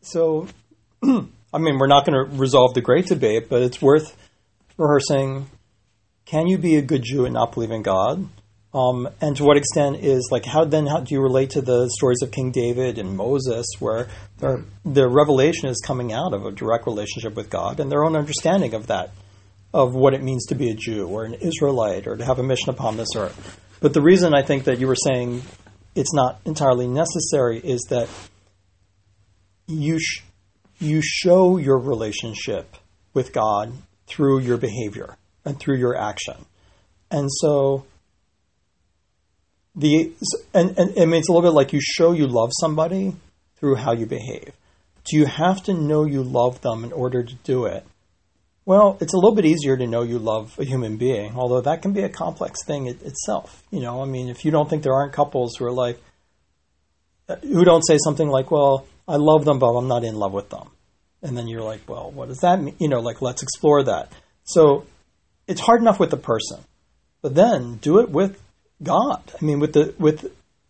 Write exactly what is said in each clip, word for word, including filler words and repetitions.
So, I mean, we're not going to resolve the great debate, but it's worth rehearsing. Can you be a good Jew and not believe in God? Um, and to what extent is, like, how then how do you relate to the stories of King David and Moses, where the revelation is coming out of a direct relationship with God and their own understanding of that, of what it means to be a Jew or an Israelite or to have a mission upon this earth. But the reason I think that you were saying it's not entirely necessary is that you sh- you show your relationship with God through your behavior and through your action. And so the and, and I mean it's a little bit like you show you love somebody through how you behave. Do you have to know you love them in order to do it? Well, it's a little bit easier to know you love a human being, although that can be a complex thing it, itself. You know, I mean, if you don't think there aren't couples who are like, who don't say something like, well, I love them, but I'm not in love with them. And then you're like, well, what does that mean? You know, like, let's explore that. So it's hard enough with the person, but then do it with God. I mean, with the, with,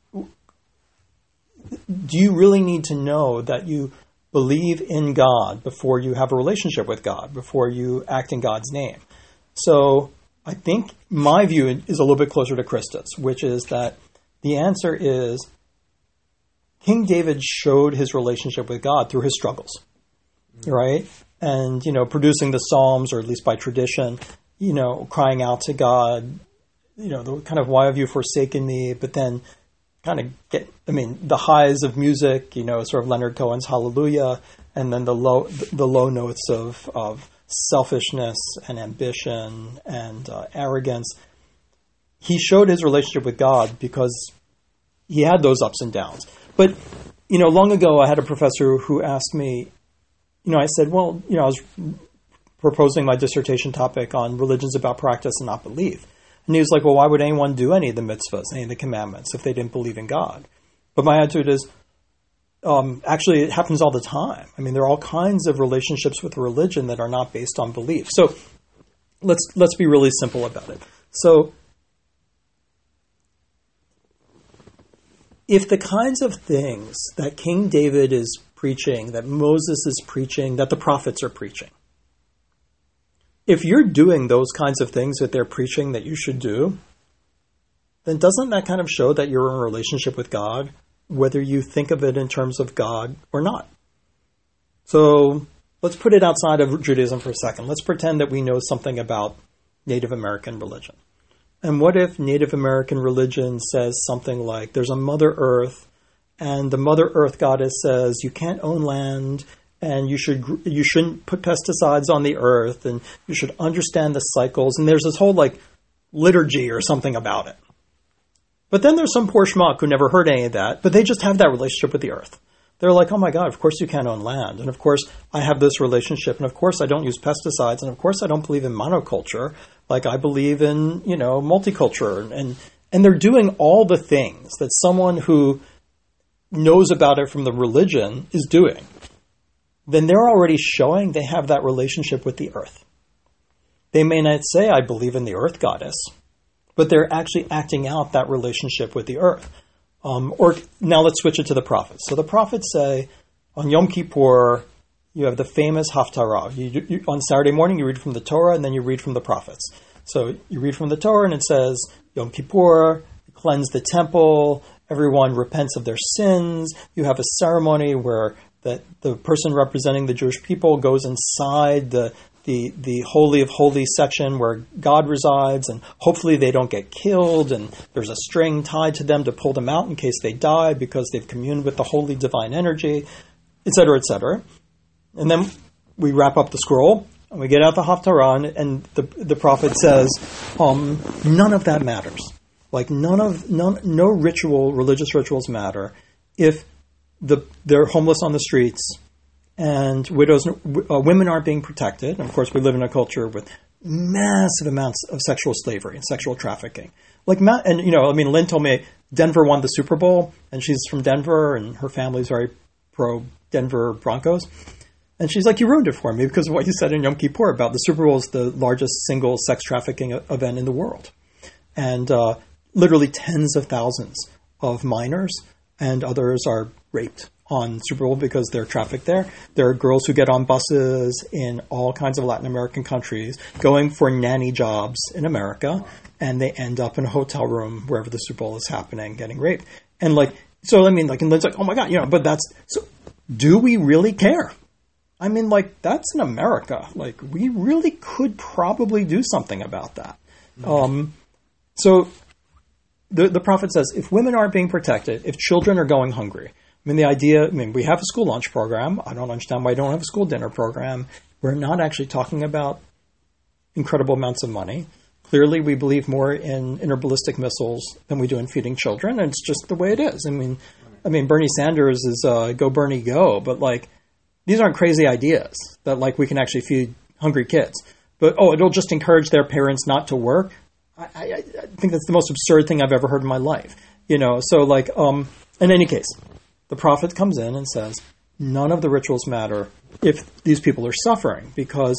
do you really need to know that you believe in God before you have a relationship with God, before you act in God's name? So I think my view is a little bit closer to Christus, which is that the answer is King David showed his relationship with God through his struggles, right? And, you know, producing the Psalms, or at least by tradition, you know, crying out to God, you know, the kind of, why have you forsaken me? But then kind of get, I mean, the highs of music, you know, sort of Leonard Cohen's Hallelujah, and then the low, the low notes of, of selfishness and ambition and uh, arrogance. He showed his relationship with God because he had those ups and downs. But, you know, long ago I had a professor who asked me, you know, I said, well, you know, I was proposing my dissertation topic on religions about practice and not belief. And he was like, well, why would anyone do any of the mitzvahs, any of the commandments, if they didn't believe in God? But my attitude is, um, actually, it happens all the time. I mean, there are all kinds of relationships with religion that are not based on belief. So let's let's be really simple about it. So if the kinds of things that King David is preaching, that Moses is preaching, that the prophets are preaching, if you're doing those kinds of things that they're preaching that you should do, then doesn't that kind of show that you're in a relationship with God, whether you think of it in terms of God or not? So let's put it outside of Judaism for a second. Let's pretend that we know something about Native American religion. And what if Native American religion says something like, there's a Mother Earth, and the Mother Earth goddess says you can't own land, and you should you shouldn't put pesticides on the earth, and you should understand the cycles, and there's this whole like liturgy or something about it. But then there's some poor schmuck who never heard any of that, but they just have that relationship with the earth. They're like, oh my God, of course you can't own land, and of course I have this relationship, and of course I don't use pesticides, and of course I don't believe in monoculture, like I believe in, you know, multiculture, and and they're doing all the things that someone who knows about it from the religion is doing. Then they're already showing they have that relationship with the earth. They may not say, I believe in the earth goddess, but they're actually acting out that relationship with the earth. Um, or now let's switch it to the prophets. So the prophets say, on Yom Kippur, you have the famous Haftarah. You, you, on Saturday morning, you read from the Torah, and then you read from the prophets. So you read from the Torah, and it says, Yom Kippur, cleanse the temple, everyone repents of their sins. You have a ceremony where that the person representing the Jewish people goes inside the, the the Holy of Holies section where God resides, and hopefully they don't get killed, and there's a string tied to them to pull them out in case they die because they've communed with the holy divine energy, et cetera, et cetera. And then we wrap up the scroll, and we get out the Haftarah, and, and the, the prophet says, um, none of that matters. Like none of, none, no ritual, religious rituals matter if The, they're homeless on the streets, and widows, uh, women aren't being protected. And of course, we live in a culture with massive amounts of sexual slavery and sexual trafficking. Like, and you know, I mean, Lynn told me Denver won the Super Bowl, and she's from Denver, and her family's very pro Denver Broncos. And she's like, you ruined it for me because of what you said in Yom Kippur about the Super Bowl is the largest single sex trafficking event in the world, and uh, literally tens of thousands of minors and others are raped on Super Bowl because they're trafficked there. There are girls who get on buses in all kinds of Latin American countries going for nanny jobs in America, and they end up in a hotel room wherever the Super Bowl is happening getting raped. And like, so I mean, like, and it's like, oh my God, you know, but that's, so do we really care? I mean, like, that's in America. Like, we really could probably do something about that. Mm-hmm. Um, so the the prophet says, if women aren't being protected, if children are going hungry, I mean, the idea, I mean, we have a school lunch program. I don't understand why I don't have a school dinner program. We're not actually talking about incredible amounts of money. Clearly, we believe more in interballistic missiles than we do in feeding children, and it's just the way it is. I mean, I mean, Bernie Sanders is uh, go Bernie go, but like, these aren't crazy ideas that like we can actually feed hungry kids. But oh, it'll just encourage their parents not to work. I, I, I think that's the most absurd thing I've ever heard in my life. You know, so like, um, in any case, the prophet comes in and says, none of the rituals matter if these people are suffering, because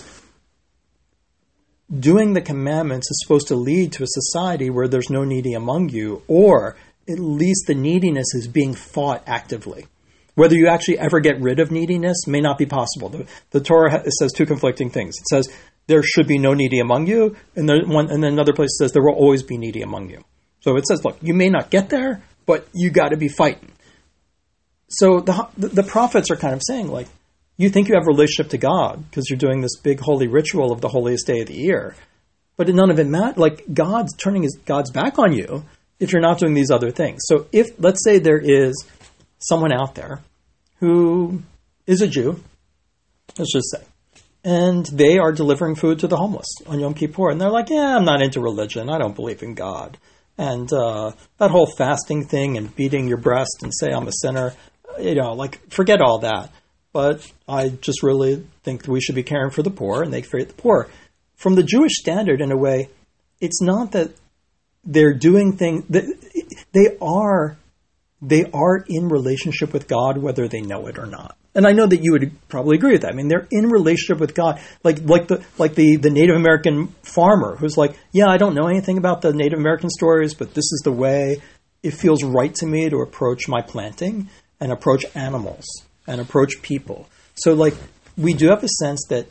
doing the commandments is supposed to lead to a society where there's no needy among you, or at least the neediness is being fought actively. Whether you actually ever get rid of neediness may not be possible. The, the Torah says two conflicting things. It says there should be no needy among you, and then one, and then another place says there will always be needy among you. So it says, look, you may not get there, but you got to be fighting. So the, the the prophets are kind of saying, like, you think you have a relationship to God because you're doing this big holy ritual of the holiest day of the year, but none of it matters. Like, God's turning his God's back on you if you're not doing these other things. So if, let's say there is someone out there who is a Jew, let's just say, and they are delivering food to the homeless on Yom Kippur, and they're like, yeah, I'm not into religion. I don't believe in God. And uh, that whole fasting thing and beating your breast and say I'm a sinner, you know, like, forget all that. But I just really think that we should be caring for the poor, and they create the poor. From the Jewish standard, in a way, it's not that they're doing things, they are they are in relationship with God, whether they know it or not. And I know that you would probably agree with that. I mean, they're in relationship with God, like like the like the, the Native American farmer who's like, yeah, I don't know anything about the Native American stories, but this is the way it feels right to me to approach my planting and approach animals and approach people. So, like, we do have a sense that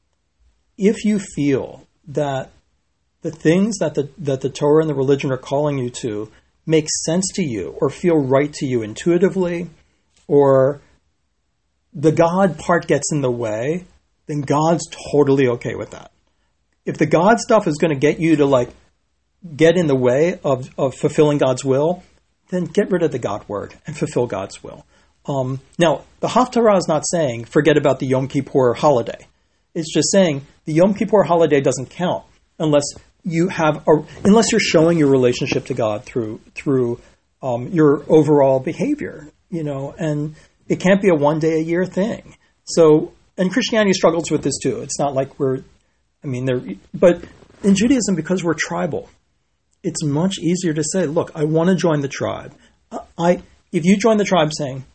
if you feel that the things that the that the Torah and the religion are calling you to make sense to you or feel right to you intuitively, or the God part gets in the way, then God's totally okay with that. If the God stuff is going to get you to, like, get in the way of, of fulfilling God's will, then get rid of the God word and fulfill God's will. Um, now, the Haftarah is not saying forget about the Yom Kippur holiday. It's just saying the Yom Kippur holiday doesn't count unless you have a, unless you're showing your relationship to God through through um, your overall behavior, you know, and it can't be a one day a year thing. So, and Christianity struggles with this too. It's not like we're, I mean, they're, but in Judaism, because we're tribal, it's much easier to say, look, I want to join the tribe. I, if you join the tribe saying,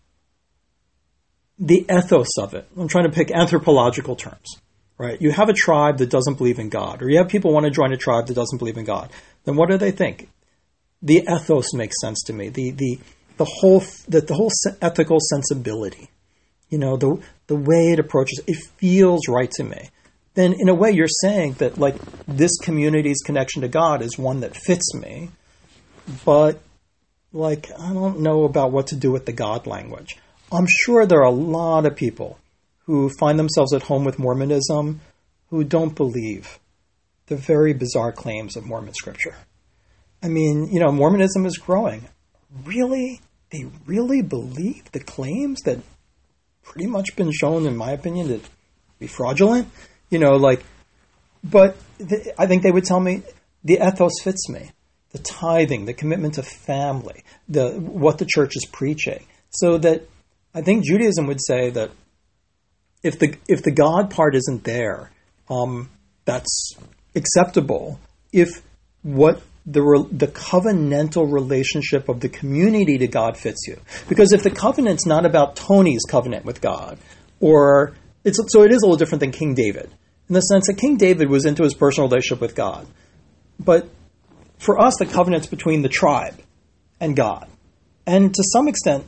the ethos of it, I'm trying to pick anthropological terms, right? You have a tribe that doesn't believe in God, or you have people want to join a tribe that doesn't believe in God. Then what do they think? The ethos makes sense to me. The the the whole the, the whole ethical sensibility, you know, the the way it approaches, it feels right to me. Then in a way you're saying that, like, this community's connection to God is one that fits me, but, like, I don't know about what to do with the God language. I'm sure there are a lot of people who find themselves at home with Mormonism who don't believe the very bizarre claims of Mormon scripture. I mean, you know, Mormonism is growing. Really? They really believe the claims that pretty much been shown, in my opinion, to be fraudulent? You know, like, but th- I think they would tell me the ethos fits me. The tithing, the commitment to family, the what the church is preaching. So that I think Judaism would say that if the if the God part isn't there, um, that's acceptable. If what the the covenantal relationship of the community to God fits you, because if the covenant's not about Tony's covenant with God, or it's so it is a little different than King David in the sense that King David was into his personal relationship with God, but for us the covenant's between the tribe and God, and to some extent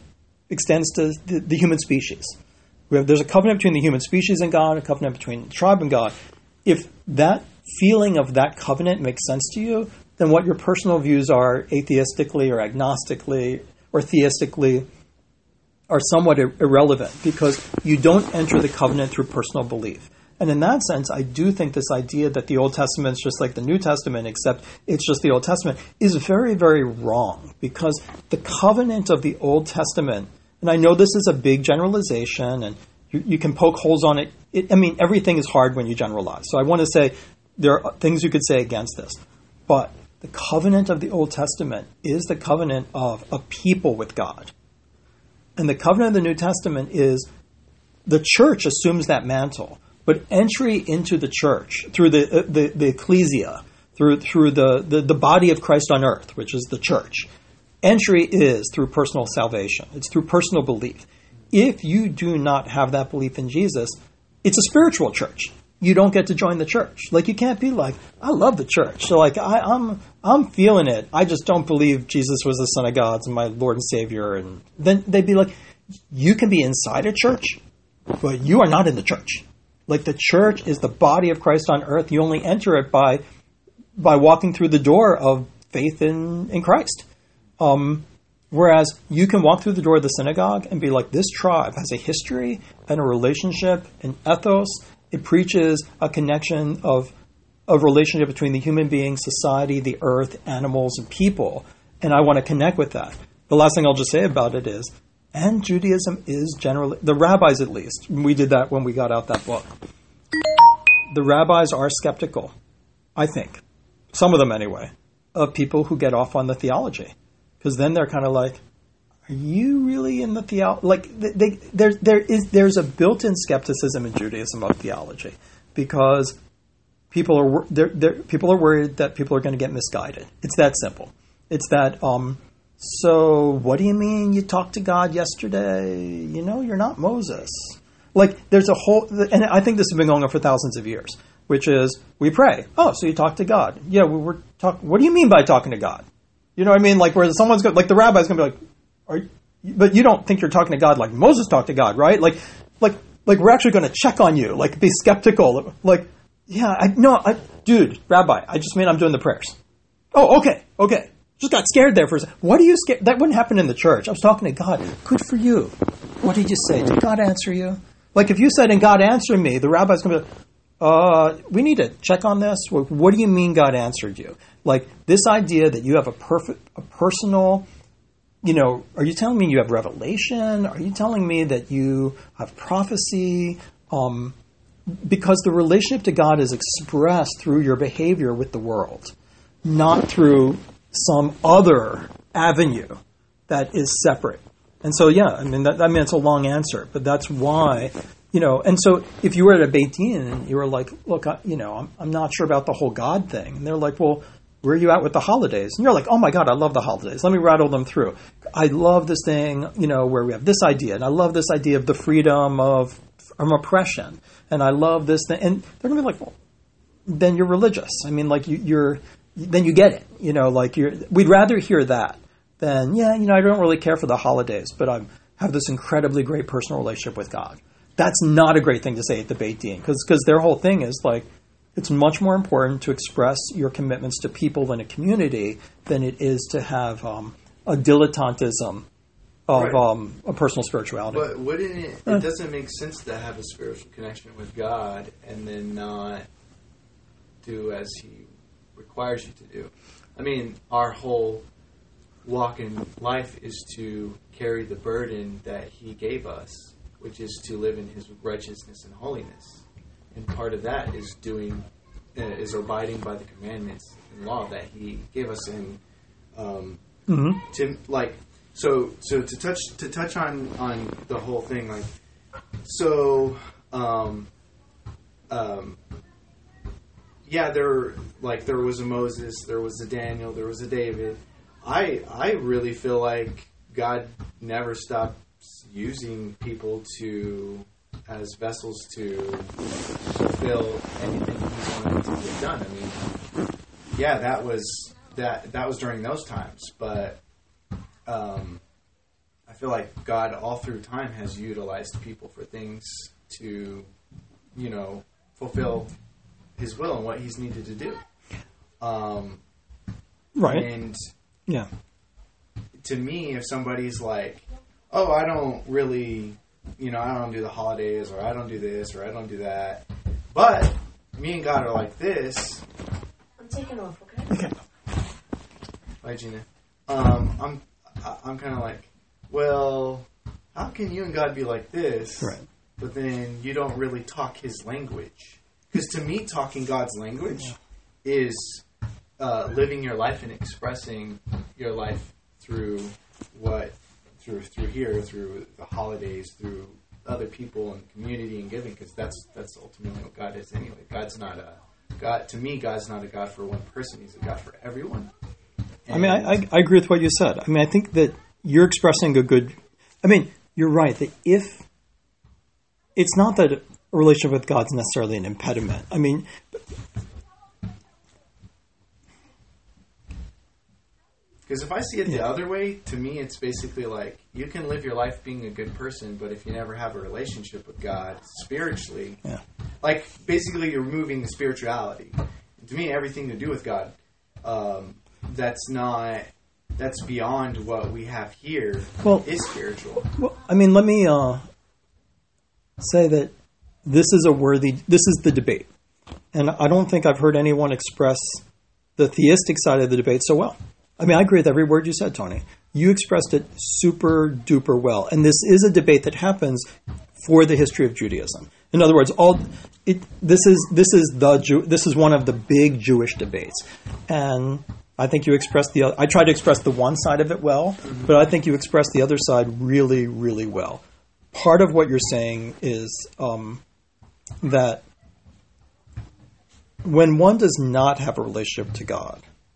extends to the, the human species. We have, there's a covenant between the human species and God, a covenant between the tribe and God. If that feeling of that covenant makes sense to you, then what your personal views are atheistically or agnostically or theistically are somewhat ir- irrelevant, because you don't enter the covenant through personal belief. And in that sense, I do think this idea that the Old Testament is just like the New Testament, except it's just the Old Testament, is very, very wrong, because the covenant of the Old Testament, and I know this is a big generalization, and you, you can poke holes on it. it. I mean, everything is hard when you generalize. So I want to say there are things you could say against this. But the covenant of the Old Testament is the covenant of a people with God. And the covenant of the New Testament is the church assumes that mantle. But entry into the church through the uh, the, the ecclesia, through through the, the, the body of Christ on earth, which is the church, entry is through personal salvation. It's through personal belief. If you do not have that belief in Jesus, it's a spiritual church. You don't get to join the church. Like, you can't be like, I love the church. So like, I, I'm I'm feeling it. I just don't believe Jesus was the Son of God and my Lord and Savior. And then they'd be like, you can be inside a church, but you are not in the church. Like, the church is the body of Christ on earth. You only enter it by by walking through the door of faith in, in Christ. Um, whereas you can walk through the door of the synagogue and be like, this tribe has a history and a relationship, an ethos. It preaches a connection of of relationship between the human being, society, the earth, animals, and people. And I want to connect with that. The last thing I'll just say about it is, and Judaism is generally, the rabbis at least, we did that when we got out that book. The rabbis are skeptical, I think, some of them anyway, of people who get off on the theology. Because then they're kind of like, are you really in the theology? Like, they, they, there, there is, there's a built-in skepticism in Judaism of theology, because people are they're, they're, people are worried that people are going to get misguided. It's that simple. It's that, um, so what do you mean you talked to God yesterday? You know, you're not Moses. Like, there's a whole, and I think this has been going on for thousands of years, which is, we pray. Oh, so you talk to God. Yeah, we were talking. What do you mean by talking to God? You know what I mean? Like, where someone's going, like the rabbi's going to be like, are you, but you don't think you're talking to God like Moses talked to God, right? Like, like, like we're actually going to check on you, like be skeptical. Like, yeah, I, no, I, dude, rabbi, I just mean I'm doing the prayers. Oh, okay, okay. Just got scared there for a second. What are you scared? That wouldn't happen in the church. I was talking to God. Good for you. What did you say? Did God answer you? Like, if you said, and God answered me, the rabbi's going to be like, uh, we need to check on this. What, what do you mean God answered you? Like, this idea that you have a perfect, a personal, you know, are you telling me you have revelation? Are you telling me that you have prophecy? Um, because the relationship to God is expressed through your behavior with the world, not through some other avenue that is separate. And so, yeah, I mean, that, I mean, it's a long answer, but that's why, you know, and so if you were at a Beit Din and you were like, look, I, you know, I'm, I'm not sure about the whole God thing. And they're like, well, where are you at with the holidays? And you're like, oh my God, I love the holidays. Let me rattle them through. I love this thing, you know, where we have this idea, and I love this idea of the freedom of from oppression. And I love this thing. And they're going to be like, well, then you're religious. I mean, like, you, you're, then you get it. You know, like, you're, we'd rather hear that than, yeah, you know, I don't really care for the holidays, but I have this incredibly great personal relationship with God. That's not a great thing to say at the Beit Din, because because their whole thing is like, it's much more important to express your commitments to people in a community than it is to have um, a dilettantism of right. um, a personal spirituality. But wouldn't it, it uh, doesn't make sense to have a spiritual connection with God and then not do as He requires you to do. I mean, our whole walk in life is to carry the burden that He gave us, which is to live in His righteousness and holiness. And part of that is doing, uh, is abiding by the commandments and law that He gave us. And um, mm-hmm. to like, so so to touch to touch on, on the whole thing, like, so, um, um, yeah, there like there was a Moses, there was a Daniel, there was a David. I I really feel like God never stopped using people to as vessels to fulfill anything He wanted to get done. I mean, yeah, that was that that was during those times, but um, I feel like God all through time has utilized people for things to, you know, fulfill His will and what He's needed to do. Um, right. And yeah. to me, if somebody's like, oh, I don't really, you know, I don't do the holidays, or I don't do this, or I don't do that, but me and God are like this. I'm taking off, okay? Okay. Bye, Gina. Um, I'm, I'm kind of like, well, how can you and God be like this, right. but then you don't really talk His language? Because to me, talking God's language yeah. is uh, living your life and expressing your life through what, through through here, through the holidays, through other people and community and giving. Because that's that's ultimately what God is anyway. God's not a God. To me, God's not a God for one person. He's a God for everyone. And I mean, I, I, I agree with what you said. I mean, I think that you're expressing a good... I mean, you're right that if... It's not that a relationship with God's necessarily an impediment. I mean... Because if I see it the yeah. other way, to me it's basically like, you can live your life being a good person, but if you never have a relationship with God spiritually... Yeah. Like, basically you're removing the spirituality. To me, everything to do with God... Um, that's not, that's beyond what we have here well, is spiritual. Well, I mean, let me uh, say that this is a worthy, this is the debate. And I don't think I've heard anyone express the theistic side of the debate so well. I mean, I agree with every word you said, Tony. You expressed it super duper well. And this is a debate that happens for the history of Judaism. In other words, all it, this is this is the Jew, this is one of the big Jewish debates. And I think you expressed the. I tried to express the one side of it well, mm-hmm. but I think you expressed the other side really, really well. Part of what you're saying is um, that when one does not have a relationship to God,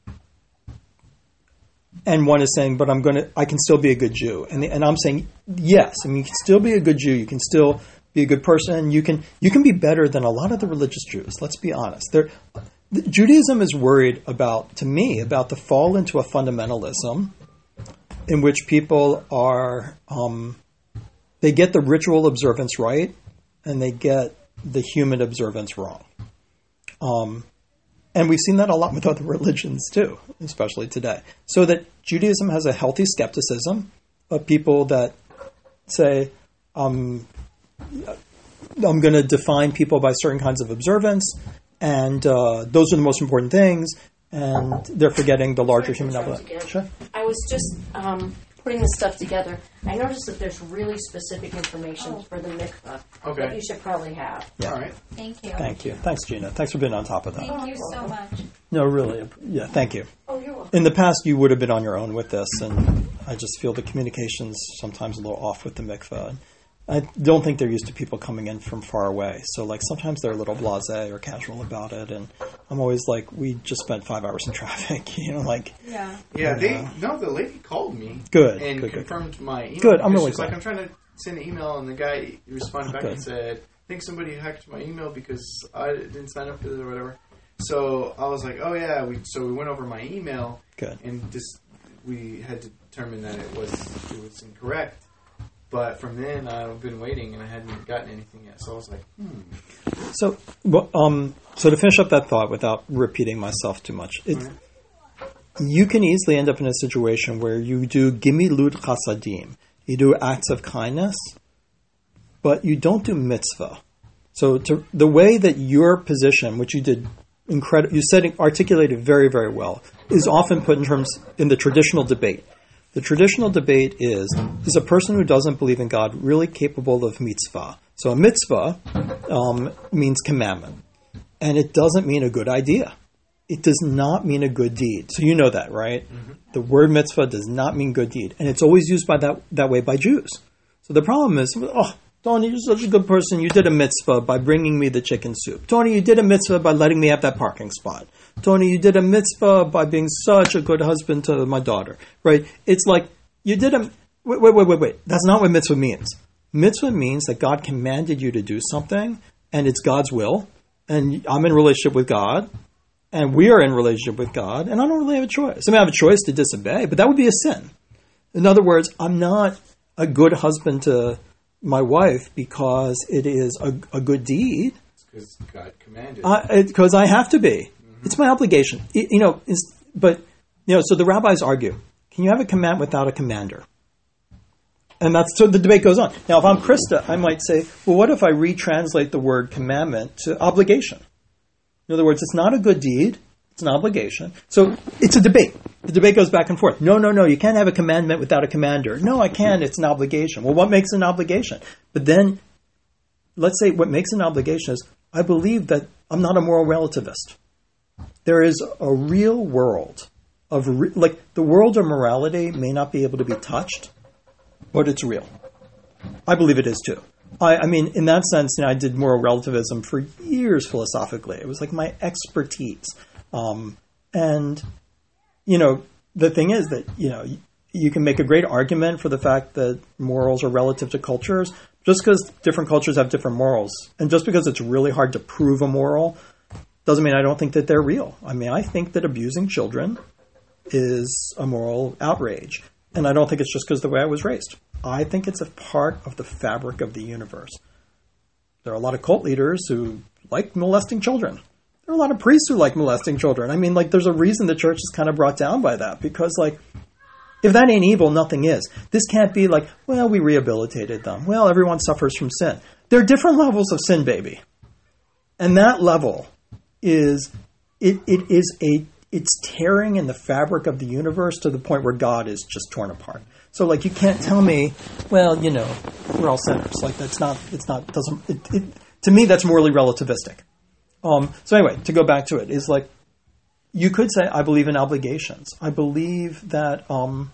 and one is saying, "But I'm going to, I can still be a good Jew," and the, and I'm saying, yes, I mean, you can still be a good Jew. You can still be a good person. You can you can be better than a lot of the religious Jews. Let's be honest. They're Judaism is worried about, to me, about the fall into a fundamentalism in which people are, um, they get the ritual observance right and they get the human observance wrong. Um, and we've seen that a lot with other religions too, especially today. So that Judaism has a healthy skepticism of people that say, um, I'm going to define people by certain kinds of observance, and uh, those are the most important things, and they're forgetting the larger human element. Sure. I was just um, putting this stuff together. I noticed that there's really specific information oh. for the mikvah okay. that you should probably have. Yeah. All right. Thank you. Thank you. Thanks, Gina. Thanks for being on top of that. Thank you so much. No, really. Yeah, thank you. Oh, you're welcome. In the past, you would have been on your own with this, and I just feel the communication's sometimes a little off with the mikvah. I don't think they're used to people coming in from far away. So, like, sometimes they're a little blasé or casual about it. And I'm always like, we just spent five hours in traffic, you know, like. Yeah. Yeah, and, they, uh, no, the lady called me. Good. And good, confirmed good. my email. Good, I'm really she's glad. like, I'm trying to send an email, and the guy responded back good. and said, I think somebody hacked my email because I didn't sign up for it or whatever. So I was like, oh, yeah. We, so we went over my email. Good. And just, we had determined that it was it was incorrect. But from then, I've been waiting, and I hadn't gotten anything yet. So I was like, hmm. So, well, um, so to finish up that thought without repeating myself too much, it, right. you can easily end up in a situation where you do gimilut chasadim, you do acts of kindness, but you don't do mitzvah. So to, the way that your position, which you did incredible, you said articulated very, very well, is often put in terms in the traditional debate. The traditional debate is, is a person who doesn't believe in God really capable of mitzvah? So a mitzvah um, means commandment, and it doesn't mean a good idea. It does not mean a good deed. So you know that, right? Mm-hmm. The word mitzvah does not mean good deed, and it's always used by that that way by Jews. So the problem is, oh, Tony, you're such a good person. You did a mitzvah by bringing me the chicken soup. Tony, you did a mitzvah by letting me have that parking spot. Tony, you did a mitzvah by being such a good husband to my daughter, right? It's like you did a... Wait, wait, wait, wait, wait. That's not what mitzvah means. Mitzvah means that God commanded you to do something, and it's God's will, and I'm in relationship with God, and we are in relationship with God, and I don't really have a choice. I mean, I have a choice to disobey, but that would be a sin. In other words, I'm not... a good husband to my wife because it is a, a good deed. Because God commanded. Because I, I have to be. Mm-hmm. It's my obligation. It, you know, is but you know. So the rabbis argue: can you have a command without a commander? And that's so the debate goes on. Now, if I'm Krista, I might say, well, what if I retranslate the word commandment to obligation? In other words, it's not a good deed; it's an obligation. So it's a debate. The debate goes back and forth. No, no, no, you can't have a commandment without a commander. No, I can. It's an obligation. Well, what makes an obligation? But then, let's say what makes an obligation is I believe that I'm not a moral relativist. There is a real world of, re- like, the world of morality may not be able to be touched, but it's real. I believe it is too. I, I mean, in that sense, you know, I did moral relativism for years philosophically. It was like my expertise. Um, and... You know, the thing is that, you know, you can make a great argument for the fact that morals are relative to cultures just because different cultures have different morals. And just because it's really hard to prove a moral doesn't mean I don't think that they're real. I mean, I think that abusing children is a moral outrage. And I don't think it's just because of the way I was raised. I think it's a part of the fabric of the universe. There are a lot of cult leaders who like molesting children. There are a lot of priests who like molesting children. I mean, like, there's a reason the church is kind of brought down by that. Because, like, if that ain't evil, nothing is. This can't be like, well, we rehabilitated them. Well, everyone suffers from sin. There are different levels of sin, baby. And that level is, it, it is a, it's tearing in the fabric of the universe to the point where God is just torn apart. So, like, you can't tell me, well, you know, we're all sinners. Like, that's not, it's not, doesn't, it, it, to me, that's morally relativistic. Um, so anyway, to go back to it, is like, you could say, I believe in obligations. I believe that, um,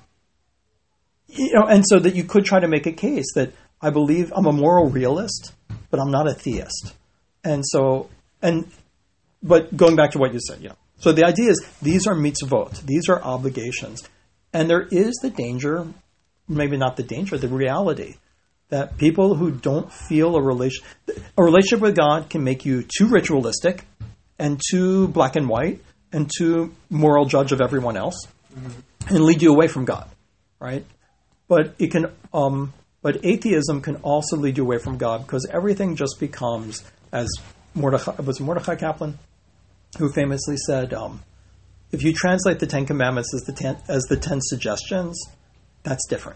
you know, and so that you could try to make a case that I believe I'm a moral realist, but I'm not a theist. And so, and, but going back to what you said, yeah. So the idea is these are mitzvot, these are obligations. And there is the danger, maybe not the danger, the reality that people who don't feel a relation, a relationship with God can make you too ritualistic and too black and white and too moral judge of everyone else, mm-hmm. and lead you away from God, right? But it can, um, but atheism can also lead you away from God because everything just becomes, as Mordechai, was it Mordechai Kaplan, who famously said, um, if you translate the Ten Commandments as the ten, as the ten suggestions, that's different.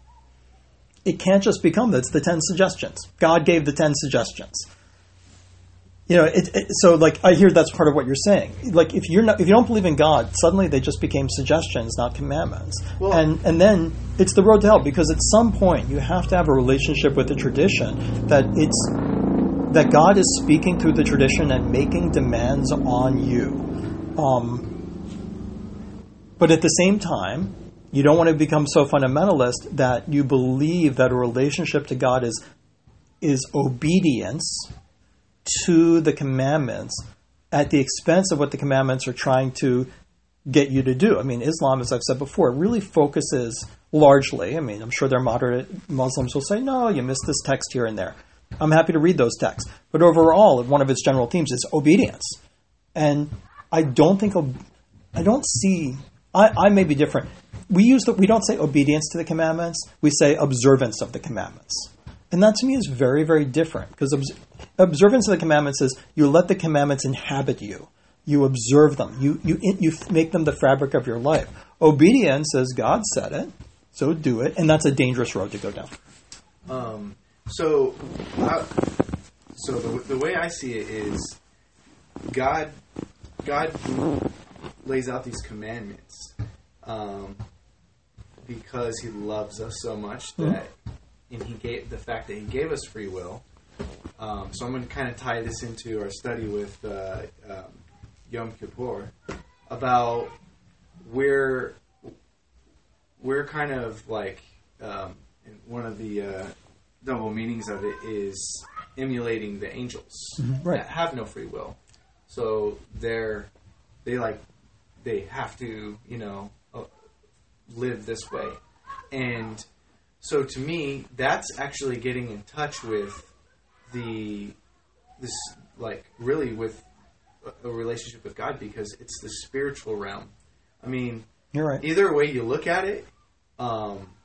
It can't just become that's the ten suggestions. God gave the ten suggestions. You know, it, it, so like I hear that's part of what you're saying. Like if you're not, if you don't believe in God, suddenly they just became suggestions, not commandments. Well, and and then it's the road to hell because at some point you have to have a relationship with the tradition that it's that God is speaking through the tradition and making demands on you. Um, but at the same time, you don't want to become so fundamentalist that you believe that a relationship to God is is obedience to the commandments at the expense of what the commandments are trying to get you to do. I mean, Islam, as I've said before, really focuses largely, I mean, I'm sure there are moderate Muslims who will say, no, you missed this text here and there. I'm happy to read those texts. But overall, one of its general themes is obedience. And I don't think, I don't see, I, I may be different. We use the, we don't say obedience to the commandments. We say observance of the commandments. And that to me is very, very different. Because obs- observance of the commandments is you let the commandments inhabit you. You observe them. You, you, you make them the fabric of your life. Obedience is God said it, so do it. And that's a dangerous road to go down. Um, so I, so the, the way I see it is God, God lays out these commandments um, because He loves us so much that, mm-hmm. and He gave the fact that He gave us free will. Um, so I'm going to kind of tie this into our study with uh, um, Yom Kippur about where we're kind of like um, one of the uh, double meanings of it is emulating the angels mm-hmm. right. that have no free will. So they're they like they have to you know uh, live this way, and so to me that's actually getting in touch with the this like really with a relationship with God because it's the spiritual realm. I mean, you're right. Either way you look at it, um,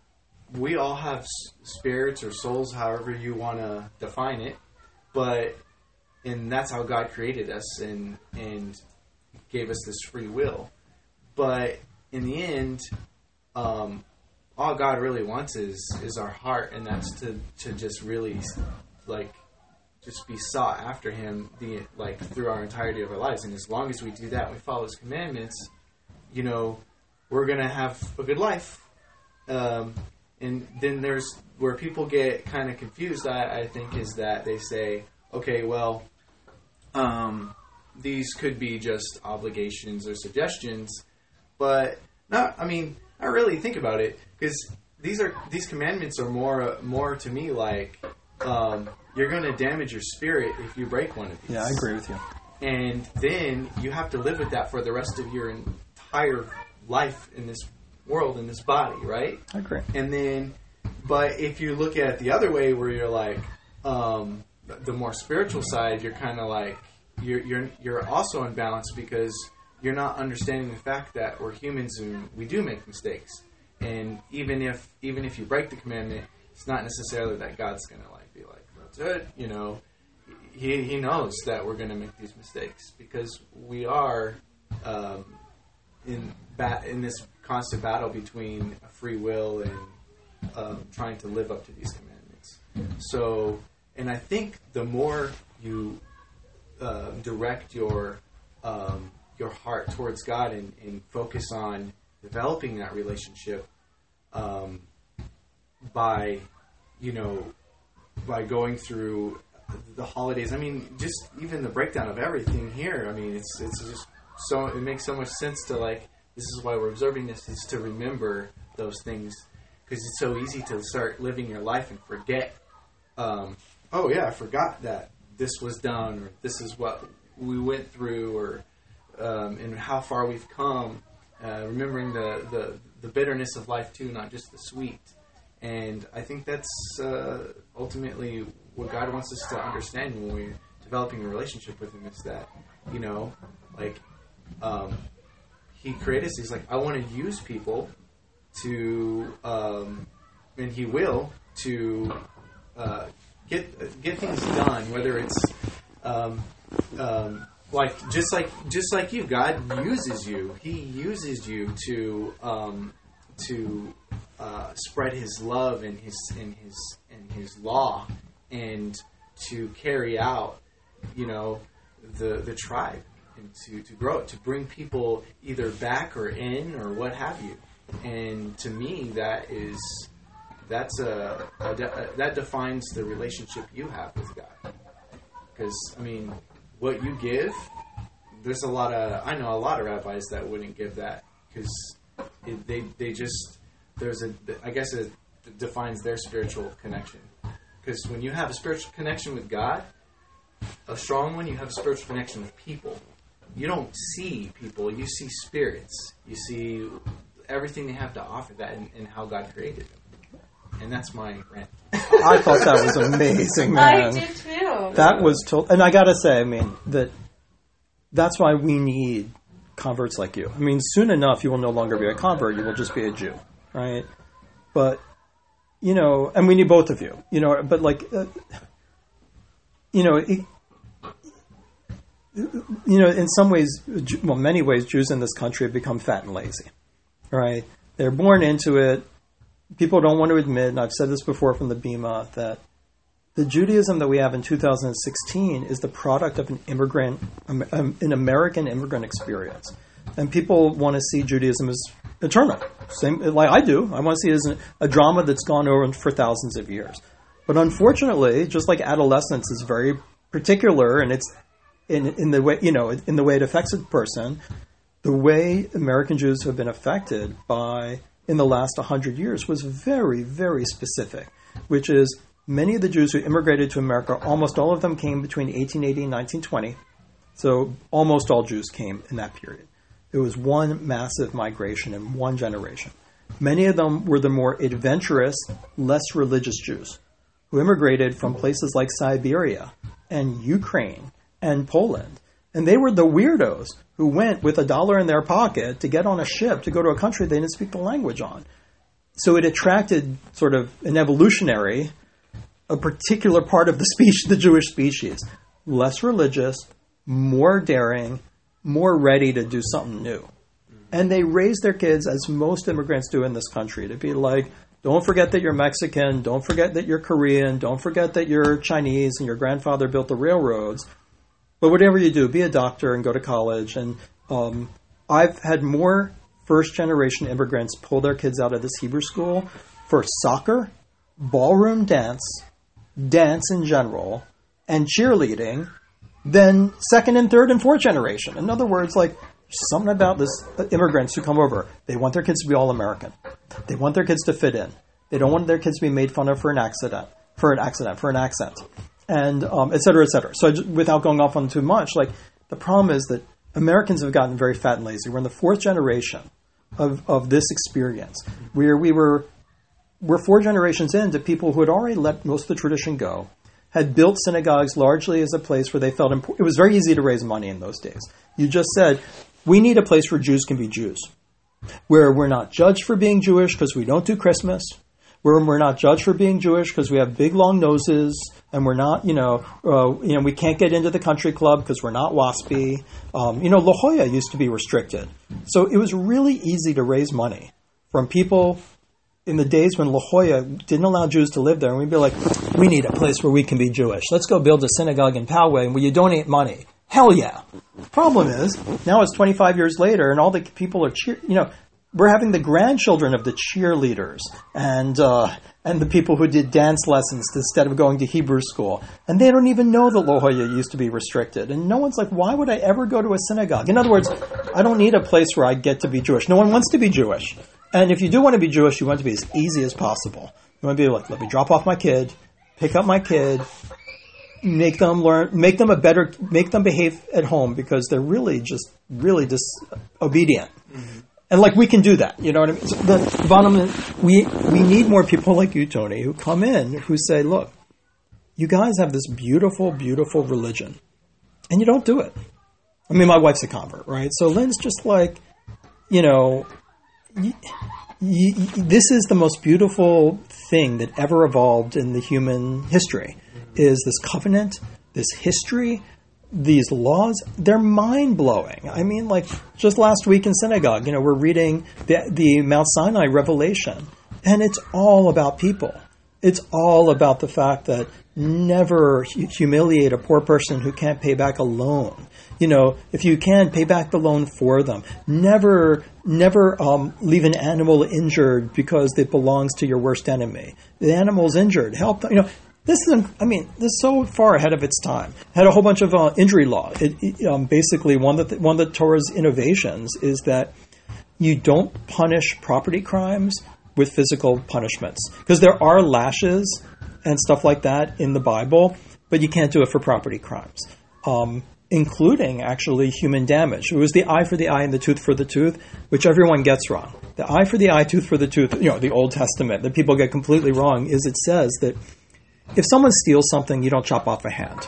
we all have s- spirits or souls, however you want to define it, but and that's how God created us and and gave us this free will. But in the end, um, all God really wants is is our heart, and that's to to just really like just be sought after Him the like through our entirety of our lives. And as long as we do that, we follow His commandments, you know, we're gonna have a good life. Um, and then there's where people get kind of confused. I, I think is that they say, okay, well, um, these could be just obligations or suggestions, but not. I mean, not really think about it, because these are these commandments are more more to me like um, you're going to damage your spirit if you break one of these. Yeah, I agree with you. And then you have to live with that for the rest of your entire life in this world, in this body, right? I agree. And then, but if you look at it the other way, where you're like, um, the more spiritual side, you're kind of like, you're you're you're also unbalanced, because you're not understanding the fact that we're humans and we do make mistakes. And even if even if you break the commandment, it's not necessarily that God's gonna like be like, that's it, you know. He he knows that we're gonna make these mistakes, because we are um, in bat in this constant battle between free will and um, trying to live up to these commandments. So, and I think the more you uh, direct your um, your heart towards God and, and focus on developing that relationship um, by, you know, by going through the holidays. I mean, just even the breakdown of everything here. I mean, it's it's just so it makes so much sense to like. This is why we're observing this, is to remember those things, because it's so easy to start living your life and forget. Um, oh yeah, I forgot that this was done, or this is what we went through, or um, and how far we've come. Uh, remembering the, the the bitterness of life too, not just the sweet. And I think that's uh, ultimately what God wants us to understand when we're developing a relationship with Him, is that, you know, like. Um, He created us. He's like, I want to use people to, um, and He will, to uh, get get things done. Whether it's um, um, like just like just like you, God uses you. He uses you to um, to uh, spread His love and His and His and His law, and to carry out, you know, the the tribe. And to, to grow it, to bring people either back or in or what have you. And to me, that is that's a, a, a that defines the relationship you have with God. Because I mean, what you give, there's a lot of I know a lot of rabbis that wouldn't give that, because they they just there's a I guess it defines their spiritual connection. Because when you have a spiritual connection with God, a strong one, you have a spiritual connection with people. You don't see people, you see spirits. You see everything they have to offer, that and, and how God created them. And that's my rant. I thought that was amazing, man. I did too. That was to- and I gotta say, I mean, that that's why we need converts like you. I mean, soon enough, you will no longer be a convert, you will just be a Jew, right? But, you know, and we need both of you, you know, but like, uh, you know, it, you know, in some ways, well, many ways, Jews in this country have become fat and lazy, right? They're born into it. People don't want to admit, and I've said this before from the Bima, that the Judaism that we have in two thousand sixteen is the product of an immigrant, an American immigrant experience. And people want to see Judaism as eternal, same like I do. I want to see it as a drama that's gone over for thousands of years. But unfortunately, just like adolescence is very particular, and it's In, in the way you know, in the way it affects a person, the way American Jews have been affected by in the last one hundred years was very, very specific. Which is, many of the Jews who immigrated to America, almost all of them came between eighteen eighty and nineteen twenty. So almost all Jews came in that period. It was one massive migration in one generation. Many of them were the more adventurous, less religious Jews who immigrated from places like Siberia and Ukraine and Poland. And they were the weirdos who went with a dollar in their pocket to get on a ship to go to a country they didn't speak the language on. so it attracted sort of an evolutionary, a particular part of the species, the Jewish species, less religious, more daring, more ready to do something new. And they raised their kids, as most immigrants do in this country, to be like, don't forget that you're Mexican, don't forget that you're Korean, don't forget that you're Chinese and your grandfather built the railroads. But whatever you do, be a doctor and go to college. And um, I've had more first-generation immigrants pull their kids out of this Hebrew school for soccer, ballroom dance, dance in general, and cheerleading than second and third and fourth generation. In other words, like, something about this immigrants who come over, they want their kids to be all American. They want their kids to fit in. They don't want their kids to be made fun of for an accident, for an accident, for an accent, and um, et cetera, et cetera. So just, without going off on too much, like the problem is that Americans have gotten very fat and lazy. We're in the fourth generation of, of this experience, where we were we're four generations into people who had already let most of the tradition go, had built synagogues largely as a place where they felt important. It was very easy to raise money in those days. You just said, we need a place where Jews can be Jews, where we're not judged for being Jewish because we don't do Christmas, where we're not judged for being Jewish because we have big, long noses, and we're not, you know, uh, you know, we can't get into the country club because we're not waspy. Um, you know, La Jolla used to be restricted. So it was really easy to raise money from people in the days when La Jolla didn't allow Jews to live there. And we'd be like, we need a place where we can be Jewish. Let's go build a synagogue in Poway where you donate money. Hell yeah. The problem is, now it's twenty-five years later, and all the people are cheer. You know, we're having the grandchildren of the cheerleaders and uh, and the people who did dance lessons instead of going to Hebrew school, and they don't even know that La Jolla used to be restricted. And no one's like, why would I ever go to a synagogue? In other words, I don't need a place where I get to be Jewish. No one wants to be Jewish, and if you do want to be Jewish, you want it to be as easy as possible. You want to be like, let me drop off my kid, pick up my kid. Make them learn, make them a better, make them behave at home because they're really just, really disobedient. Mm-hmm. And like we can do that, you know what I mean? So the bottom is, we we need more people like you, Tony, who come in who say, look, you guys have this beautiful, beautiful religion, and you don't do it. I mean, my wife's a convert, right? So Lynn's just like, you know, y- y- y- this is the most beautiful thing that ever evolved in the human history. Is this covenant, this history, these laws, they're mind-blowing. I mean, like, just last week in synagogue, you know, we're reading the, the Mount Sinai revelation, and it's all about people. It's all about the fact that never humiliate a poor person who can't pay back a loan. You know, if you can, pay back the loan for them. Never, never um, leave an animal injured because it belongs to your worst enemy. The animal's injured. Help them, you know. This is, I mean, this is so far ahead of its time. It had a whole bunch of uh, injury law. It, it, um, basically, one of, the, one of the Torah's innovations is that you don't punish property crimes with physical punishments. Because there are lashes and stuff like that in the Bible, but you can't do it for property crimes, um, including, actually, human damage. It was the eye for the eye and the tooth for the tooth, which everyone gets wrong. The eye for the eye, tooth for the tooth, you know, the Old Testament that people get completely wrong is it says that if someone steals something, you don't chop off a hand,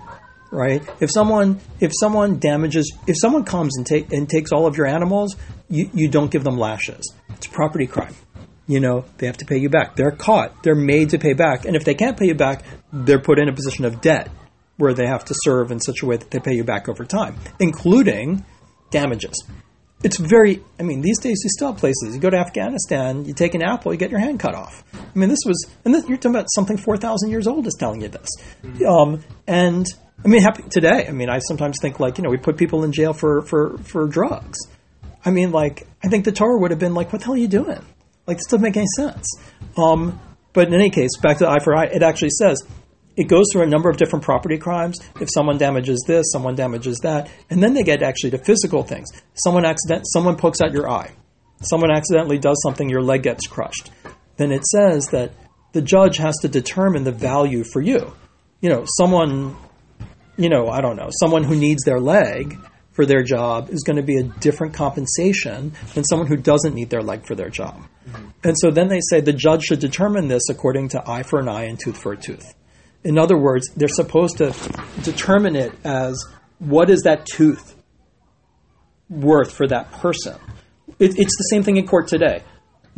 right? If someone if someone damages, if someone comes and take and takes all of your animals, you, you don't give them lashes. It's a property crime. You know, they have to pay you back. They're caught. They're made to pay back. And if they can't pay you back, they're put in a position of debt where they have to serve in such a way that they pay you back over time, including damages. It's very, I mean, these days you still have places. You go to Afghanistan, you take an apple, you get your hand cut off. I mean, this was, and this, you're talking about something four thousand years old is telling you this. Mm-hmm. Um, and, I mean, happy today, I mean, I sometimes think like, you know, we put people in jail for, for, for drugs. I mean, like, I think the Torah would have been like, what the hell are you doing? Like, this doesn't make any sense. Um, but in any case, back to eye for eye, it actually says, it goes through a number of different property crimes. If someone damages this, someone damages that, and then they get actually to physical things. Someone accident, someone pokes out your eye. Someone accidentally does something, your leg gets crushed. Then it says that the judge has to determine the value for you. You know, someone, you know, I don't know, someone who needs their leg for their job is going to be a different compensation than someone who doesn't need their leg for their job. Mm-hmm. And so then they say the judge should determine this according to eye for an eye and tooth for a tooth. In other words, they're supposed to determine it as what is that tooth worth for that person. It, it's the same thing in court today.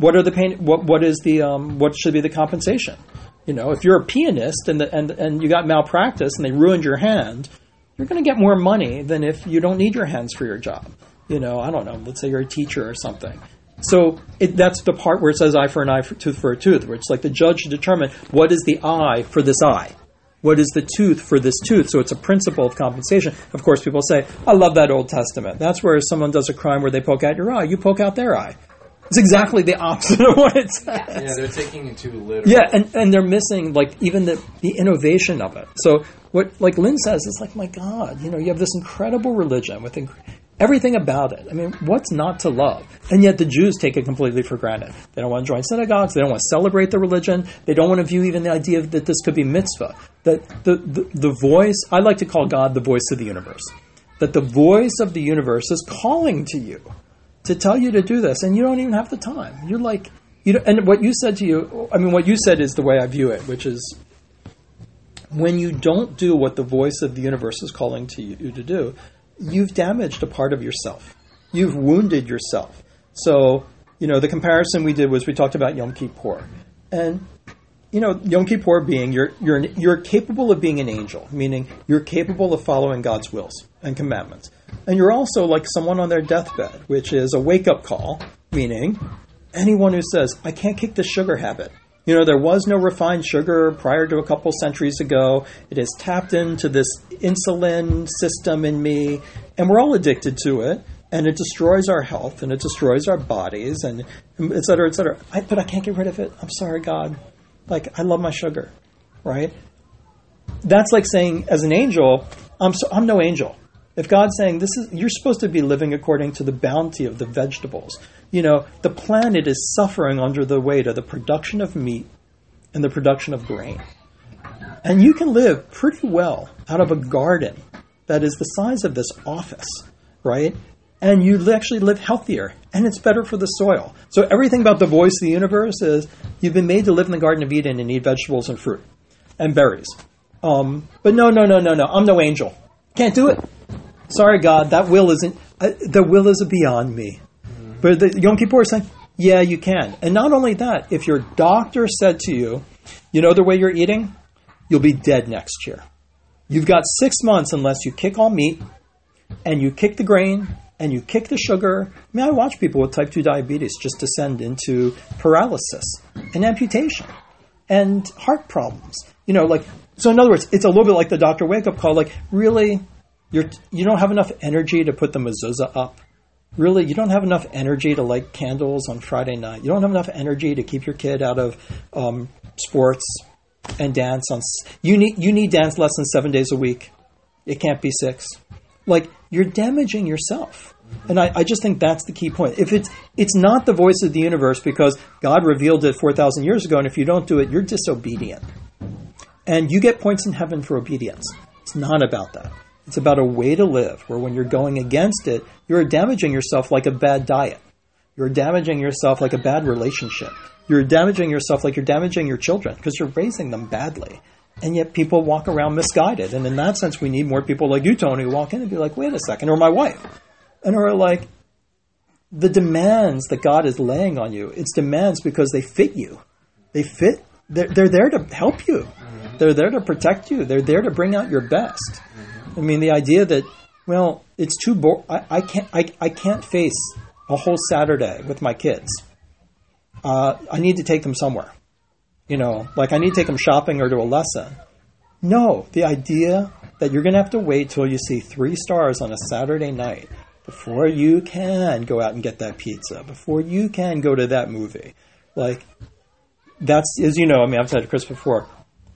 what are the pain? What what is the um, what should be the compensation? You know, if you're a pianist and the, and and you got malpractice and they ruined your hand, you're going to get more money than if you don't need your hands for your job. You know, I don't know. Let's say you're a teacher or something. So it, that's the part where it says eye for an eye, for tooth for a tooth, where it's like the judge should determine what is the eye for this eye. What is the tooth for this tooth? So it's a principle of compensation. Of course, people say, I love that Old Testament. That's where someone does a crime where they poke out your eye. You poke out their eye. It's exactly the opposite of what it says. Yeah, they're taking it too literal. Yeah, and, and they're missing, like, even the, the innovation of it. So what, like Lynn says, it's like, my God, you know, you have this incredible religion with inc- everything about it. I mean, what's not to love? And yet the Jews take it completely for granted. They don't want to join synagogues. They don't want to celebrate the religion. They don't want to view even the idea of that this could be mitzvah. That the, the, the voice, I like to call God the voice of the universe. That the voice of the universe is calling to you to tell you to do this, and you don't even have the time. You're like, you know, and what you said to you, I mean, what you said is the way I view it, which is when you don't do what the voice of the universe is calling to you to do, you've damaged a part of yourself. You've wounded yourself. So, you know, the comparison we did was we talked about Yom Kippur. And, you know, Yom Kippur being, you're, you're, you're capable of being an angel, meaning you're capable of following God's wills and commandments. And you're also like someone on their deathbed, which is a wake-up call, meaning anyone who says, I can't kick the sugar habit. You know, there was no refined sugar prior to a couple centuries ago. It has tapped into this insulin system in me, and we're all addicted to it, and it destroys our health, and it destroys our bodies, and et cetera, et cetera. I, but I can't get rid of it. I'm sorry, God. Like, I love my sugar, right? That's like saying, as an angel, I'm so, I'm no angel. If God's saying, this is, you're supposed to be living according to the bounty of the vegetables. You know, the planet is suffering under the weight of the production of meat and the production of grain. And you can live pretty well out of a garden that is the size of this office, right? And you actually live healthier, and it's better for the soil. So everything about the voice of the universe is you've been made to live in the Garden of Eden and eat vegetables and fruit and berries. Um, but no, no, no, no, no. I'm no angel. Can't do it. Sorry, God, that will isn't, uh, the will is beyond me. Mm-hmm. But the Yom Kippur is saying, yeah, you can. And not only that, if your doctor said to you, you know the way you're eating, you'll be dead next year. You've got six months unless you kick all meat, and you kick the grain, and you kick the sugar. I mean, I watch people with type two diabetes just descend into paralysis and amputation and heart problems. You know, like, so in other words, it's a little bit like the doctor wake-up call, like, really, You're, you don't have enough energy to put the mezuzah up. Really, you don't have enough energy to light candles on Friday night. You don't have enough energy to keep your kid out of um, sports and dance. On you need you need dance lessons seven days a week. It can't be six. Like, you're damaging yourself. And I, I just think that's the key point. If it's it's not the voice of the universe because God revealed it four thousand years ago, and if you don't do it, you're disobedient. And you get points in heaven for obedience. It's not about that. It's about a way to live where when you're going against it, you're damaging yourself like a bad diet. You're damaging yourself like a bad relationship. You're damaging yourself like you're damaging your children because you're raising them badly. And yet people walk around misguided. And in that sense, we need more people like you, Tony, who walk in and be like, wait a second, or my wife. And are like, the demands that God is laying on you, it's demands because they fit you. They fit. They're, they're there to help you. Mm-hmm. They're there to protect you. They're there to bring out your best. Mm-hmm. I mean, the idea that, well, it's too bo- I, I can't. I, I can't face a whole Saturday with my kids. Uh, I need to take them somewhere. You know, like I need to take them shopping or to a lesson. No, the idea that you're going to have to wait till you see three stars on a Saturday night before you can go out and get that pizza, before you can go to that movie. Like, that's, as you know, I mean, I've said to Chris before,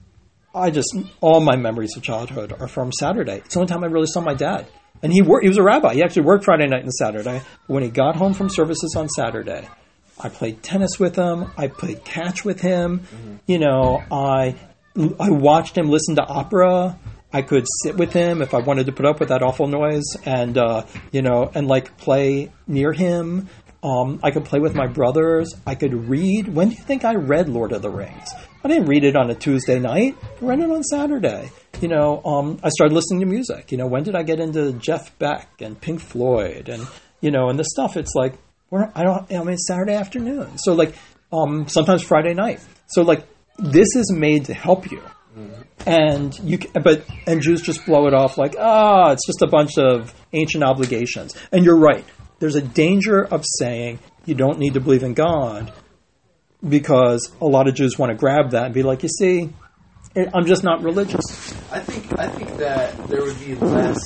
I just, all my memories of childhood are from Saturday. It's the only time I really saw my dad. And he worked, he was a rabbi. He actually worked Friday night and Saturday. When he got home from services on Saturday, I played tennis with him. I played catch with him. Mm-hmm. You know, I I watched him listen to opera. I could sit with him if I wanted to put up with that awful noise and, uh, you know, and like play near him. Um, I could play with my brothers. I could read. When do you think I read Lord of the Rings? I didn't read it on a Tuesday night. I read it on Saturday. You know, um, I started listening to music. You know, when did I get into Jeff Beck and Pink Floyd and, you know, and the stuff? It's like, we're, I don't, I mean, it's Saturday afternoon. So like, um, sometimes Friday night. So like, this is made to help you. Mm-hmm. And you, but, and Jews just blow it off like, ah, oh, it's just a bunch of ancient obligations. And you're right. There's a danger of saying you don't need to believe in God because a lot of Jews want to grab that and be like, you see, I'm just not religious. I think, I think that there would be less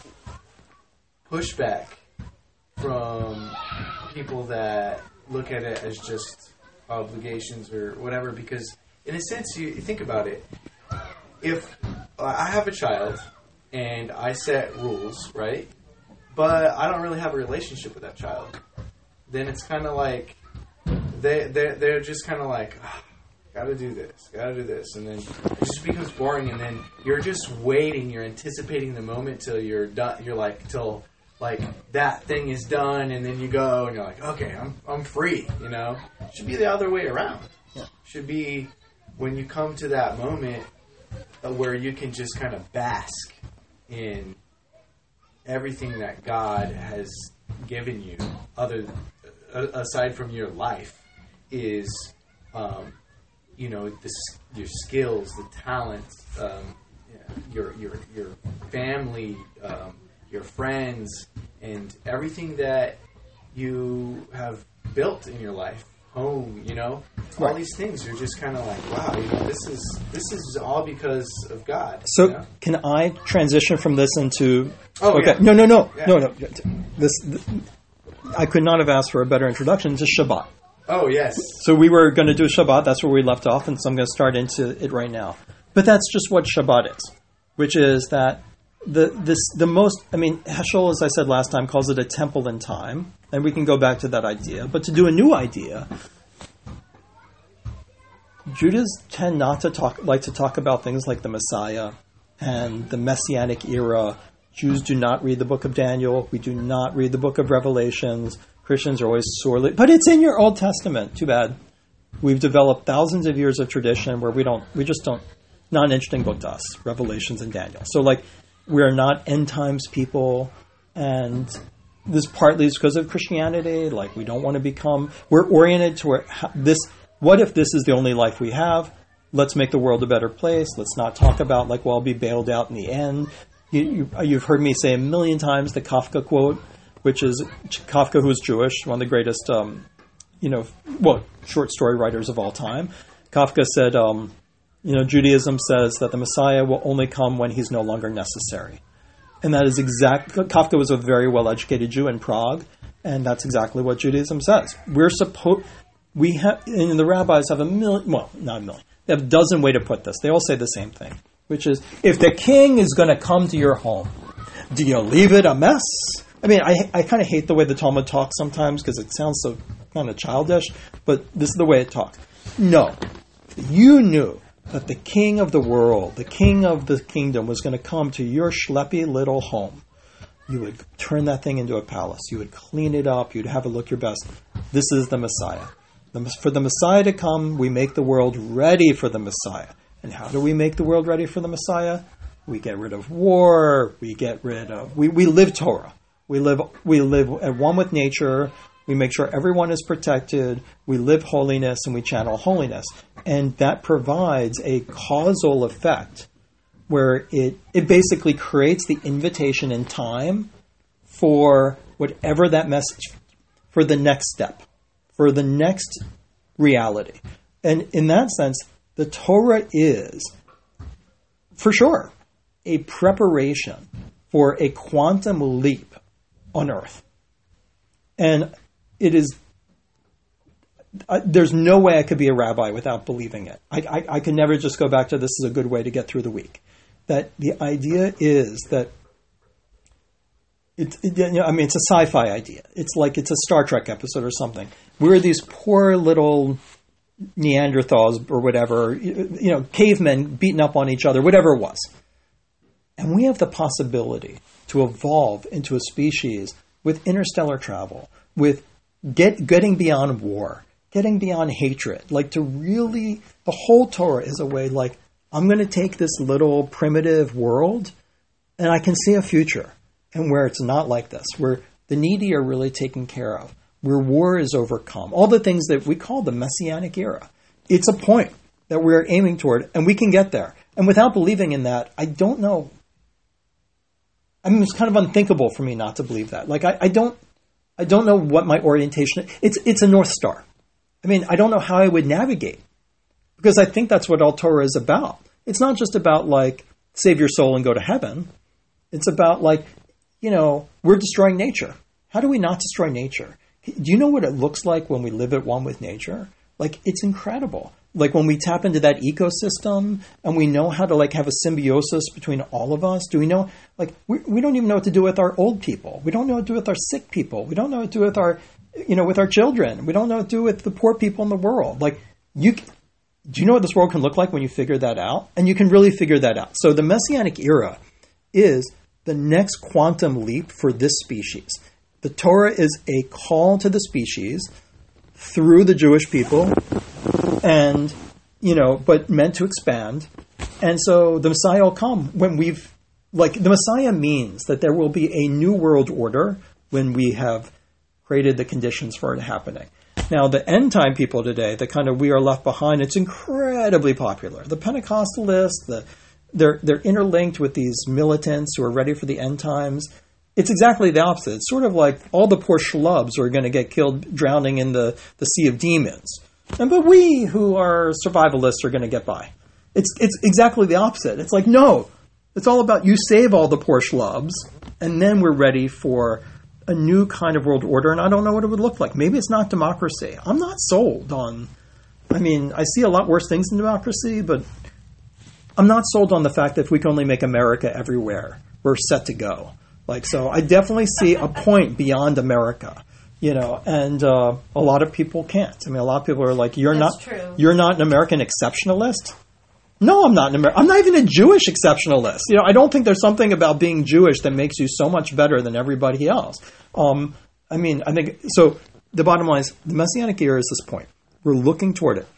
pushback from people that look at it as just obligations or whatever, because in a sense, you, you think about it. If I have a child and I set rules, right, but I don't really have a relationship with that child, then it's kind of like they they're, they're just kind of like, oh, gotta do this, gotta do this, and then it just becomes boring, and then you're just waiting, you're anticipating the moment till you're done. You're like till like that thing is done, and then you go and you're like, okay, I'm I'm free. You know, it should be the other way around. Yeah. Should be when you come to that moment where you can just kind of bask in everything that God has given you, other aside from your life, is um, you know this, your skills, the talents, um, your your your family, um, your friends, and everything that you have built in your life. Home, you know, right. All these things are just kind of like, wow, you know, this is this is all because of God. So, you know? Can I transition from this into? Oh, okay, yeah. no, no, no, yeah. no, no. This, this, I could not have asked for a better introduction to Shabbat. Oh, yes. So we were going to do Shabbat. That's where we left off, and so I'm going to start into it right now. But that's just what Shabbat is, which is that the this the most. I mean, Heschel, as I said last time, calls it a temple in time. And we can go back to that idea. But to do a new idea, Judaism tend not to talk like to talk about things like the Messiah and the Messianic era. Jews do not read the book of Daniel. We do not read the book of Revelations. Christians are always sorely... But it's in your Old Testament. Too bad. We've developed thousands of years of tradition where we don't... We just don't... Not an interesting book to us, Revelations and Daniel. So, like, we're not end times people, and... This partly is because of Christianity. Like, we don't want to become... We're oriented to where this... What if this is the only life we have? Let's make the world a better place. Let's not talk about, like, well, I'll be bailed out in the end. You, you, you've heard me say a million times the Kafka quote, which is Kafka, who is Jewish, one of the greatest, um, you know, well, short story writers of all time. Kafka said, um, you know, Judaism says that the Messiah will only come when he's no longer necessary. And that is exact. Kafka was a very well-educated Jew in Prague, and that's exactly what Judaism says. We're supposed, we have, and the rabbis have a million, well, not a million, they have a dozen ways to put this. They all say the same thing, which is, if the king is going to come to your home, do you leave it a mess? I mean, I I kind of hate the way the Talmud talks sometimes because it sounds so kind of childish, but this is the way it talks. No, you knew that the king of the world, the king of the kingdom, was going to come to your schleppy little home. You would turn that thing into a palace. You would clean it up. You'd have it look your best. This is the Messiah. The, for the Messiah to come, we make the world ready for the Messiah. And how do we make the world ready for the Messiah? We get rid of war. We get rid of... We, we live Torah. We live, we live at one with nature. We make sure everyone is protected. We live holiness and we channel holiness. And that provides a causal effect where it, it basically creates the invitation in time for whatever that message, for the next step, for the next reality. And in that sense, the Torah is, for sure, a preparation for a quantum leap on earth. And it is, uh, there's no way I could be a rabbi without believing it. I, I, I could never just go back to this is a good way to get through the week. That the idea is that, it's, it, you know, I mean, it's a sci-fi idea. It's like it's a Star Trek episode or something. We're these poor little Neanderthals or whatever, you, you know, cavemen beating up on each other, whatever it was. And we have the possibility to evolve into a species with interstellar travel, with get, getting beyond war, getting beyond hatred. Like to really, the whole Torah is a way like, I'm going to take this little primitive world and I can see a future and where it's not like this, where the needy are really taken care of, where war is overcome, all the things that we call the Messianic era. It's a point that we're aiming toward, and we can get there. And without believing in that, I don't know. I mean, it's kind of unthinkable for me not to believe that. Like, I, I don't, I don't know what my orientation is. It's, it's a North Star. I mean, I don't know how I would navigate, because I think that's what all Torah is about. It's not just about, like, save your soul and go to heaven. It's about, like, you know, we're destroying nature. How do we not destroy nature? Do you know what it looks like when we live at one with nature? Like, it's incredible. Like, when we tap into that ecosystem and we know how to, like, have a symbiosis between all of us, do we know, like, we, we don't even know what to do with our old people. We don't know what to do with our sick people. We don't know what to do with our, you know, with our children. We don't know what to do with the poor people in the world. Like, you, do you know what this world can look like when you figure that out? And you can really figure that out. So the Messianic era is the next quantum leap for this species. The Torah is a call to the species through the Jewish people, and, you know, but meant to expand. And so the Messiah will come when we've, like, the Messiah means that there will be a new world order when we have created the conditions for it happening. Now, the end time people today, the kind of we are left behind, it's incredibly popular. The Pentecostalists, the they're they're interlinked with these militants who are ready for the end times. It's exactly the opposite. It's sort of like all the poor schlubs who are going to get killed drowning in the, the sea of demons. And but we who are survivalists are going to get by. It's it's exactly the opposite. It's like, no, it's all about you save all the poor schlubs, and then we're ready for a new kind of world order, and I don't know what it would look like. Maybe it's not democracy. I'm not sold on, I mean, I see a lot worse things than democracy, but I'm not sold on the fact that if we can only make America everywhere, we're set to go. Like, so I definitely see a point beyond America, you know, and uh, a lot of people can't. I mean, a lot of people are like, you're That's not, true. You're not an American exceptionalist? No, I'm not an American. I'm not even a Jewish exceptionalist. You know, I don't think there's something about being Jewish that makes you so much better than everybody else. Um, I mean, I think, so the bottom line is, the Messianic era is this point. We're looking toward it.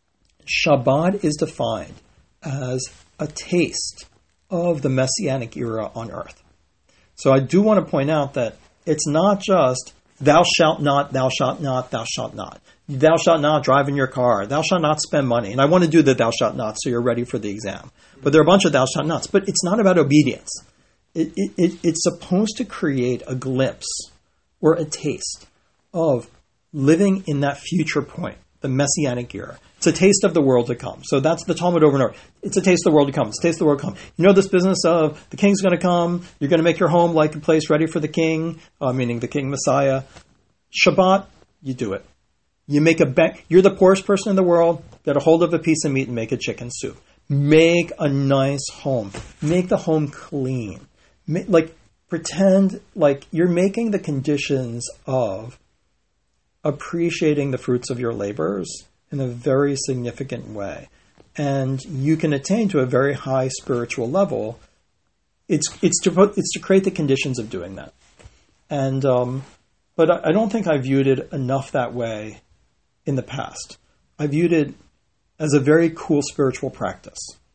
Shabbat is defined as a taste of the Messianic era on earth. So I do want to point out that it's not just, thou shalt not, thou shalt not, thou shalt not. Thou shalt not drive in your car. Thou shalt not spend money. And I want to do the thou shalt not so you're ready for the exam. But there are a bunch of thou shalt nots. But it's not about obedience. It, it, it, it's supposed to create a glimpse or a taste of living in that future point, the Messianic era. It's a taste of the world to come. So that's the Talmud over and over. It's a taste of the world to come. It's a taste of the world to come. You know this business of the king's going to come. You're going to make your home like a place ready for the king, uh, meaning the king Messiah. Shabbat, you do it. You make a bank. You're the poorest person in the world. Get a hold of a piece of meat and make a chicken soup. Make a nice home. Make the home clean. Make, like, pretend like you're making the conditions of appreciating the fruits of your labors in a very significant way. And you can attain to a very high spiritual level. It's it's to put, it's to create the conditions of doing that. And um, but I, I don't think I viewed it enough that way in the past. I viewed it as a very cool spiritual practice.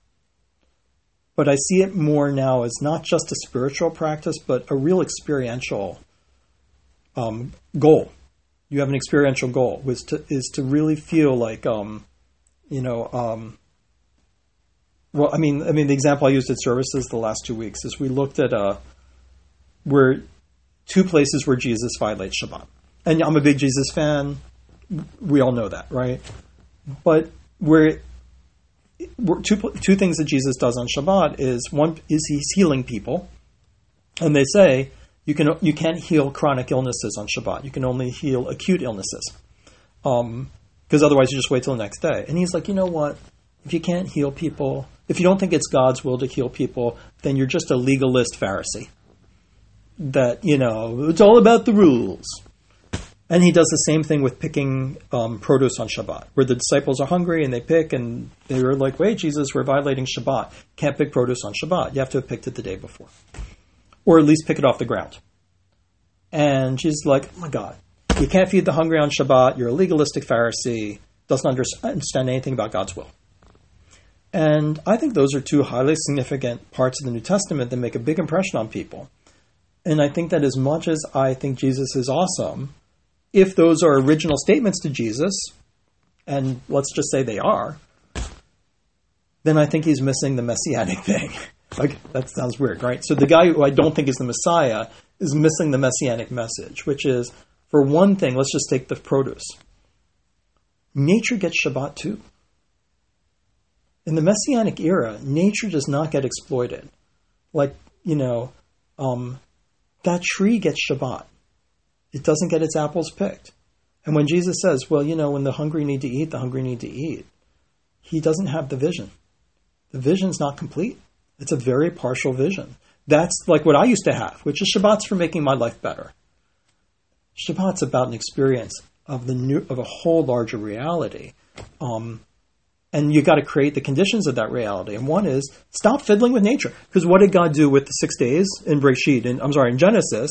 But I see it more now as not just a spiritual practice, but a real experiential um, goal. You have an experiential goal, which to, is to really feel like, um, you know, um, well, I mean, I mean, the example I used at services the last two weeks is we looked at uh, where two places where Jesus violates Shabbat. And I'm a big Jesus fan. We all know that, right? But where, where two two things that Jesus does on Shabbat is, one is he's healing people, and they say you can you can't heal chronic illnesses on Shabbat. You can only heal acute illnesses, um, because otherwise you just wait till the next day. And he's like, you know what? If you can't heal people, if you don't think it's God's will to heal people, then you're just a legalist Pharisee. That, you know, it's all about the rules. And he does the same thing with picking um, produce on Shabbat, where the disciples are hungry and they pick, and they were like, wait, Jesus, we're violating Shabbat. Can't pick produce on Shabbat. You have to have picked it the day before. Or at least pick it off the ground. And Jesus is like, oh my God, you can't feed the hungry on Shabbat. You're a legalistic Pharisee, doesn't understand anything about God's will. And I think those are two highly significant parts of the New Testament that make a big impression on people. And I think that as much as I think Jesus is awesome, if those are original statements to Jesus, and let's just say they are, then I think he's missing the messianic thing. Like, that sounds weird, right? So the guy who I don't think is the Messiah is missing the messianic message, which is, for one thing, let's just take the produce. Nature gets Shabbat too. In the messianic era, nature does not get exploited. Like, you know, um, that tree gets Shabbat. It doesn't get its apples picked. And when Jesus says, well, you know, when the hungry need to eat, the hungry need to eat, he doesn't have the vision. The vision's not complete. It's a very partial vision. That's like what I used to have, which is Shabbat's for making my life better. Shabbat's about an experience of the new, of a whole larger reality. Um, and you got to create the conditions of that reality. And one is stop fiddling with nature. Because what did God do with the six days in Breshit? And I'm sorry, in Genesis?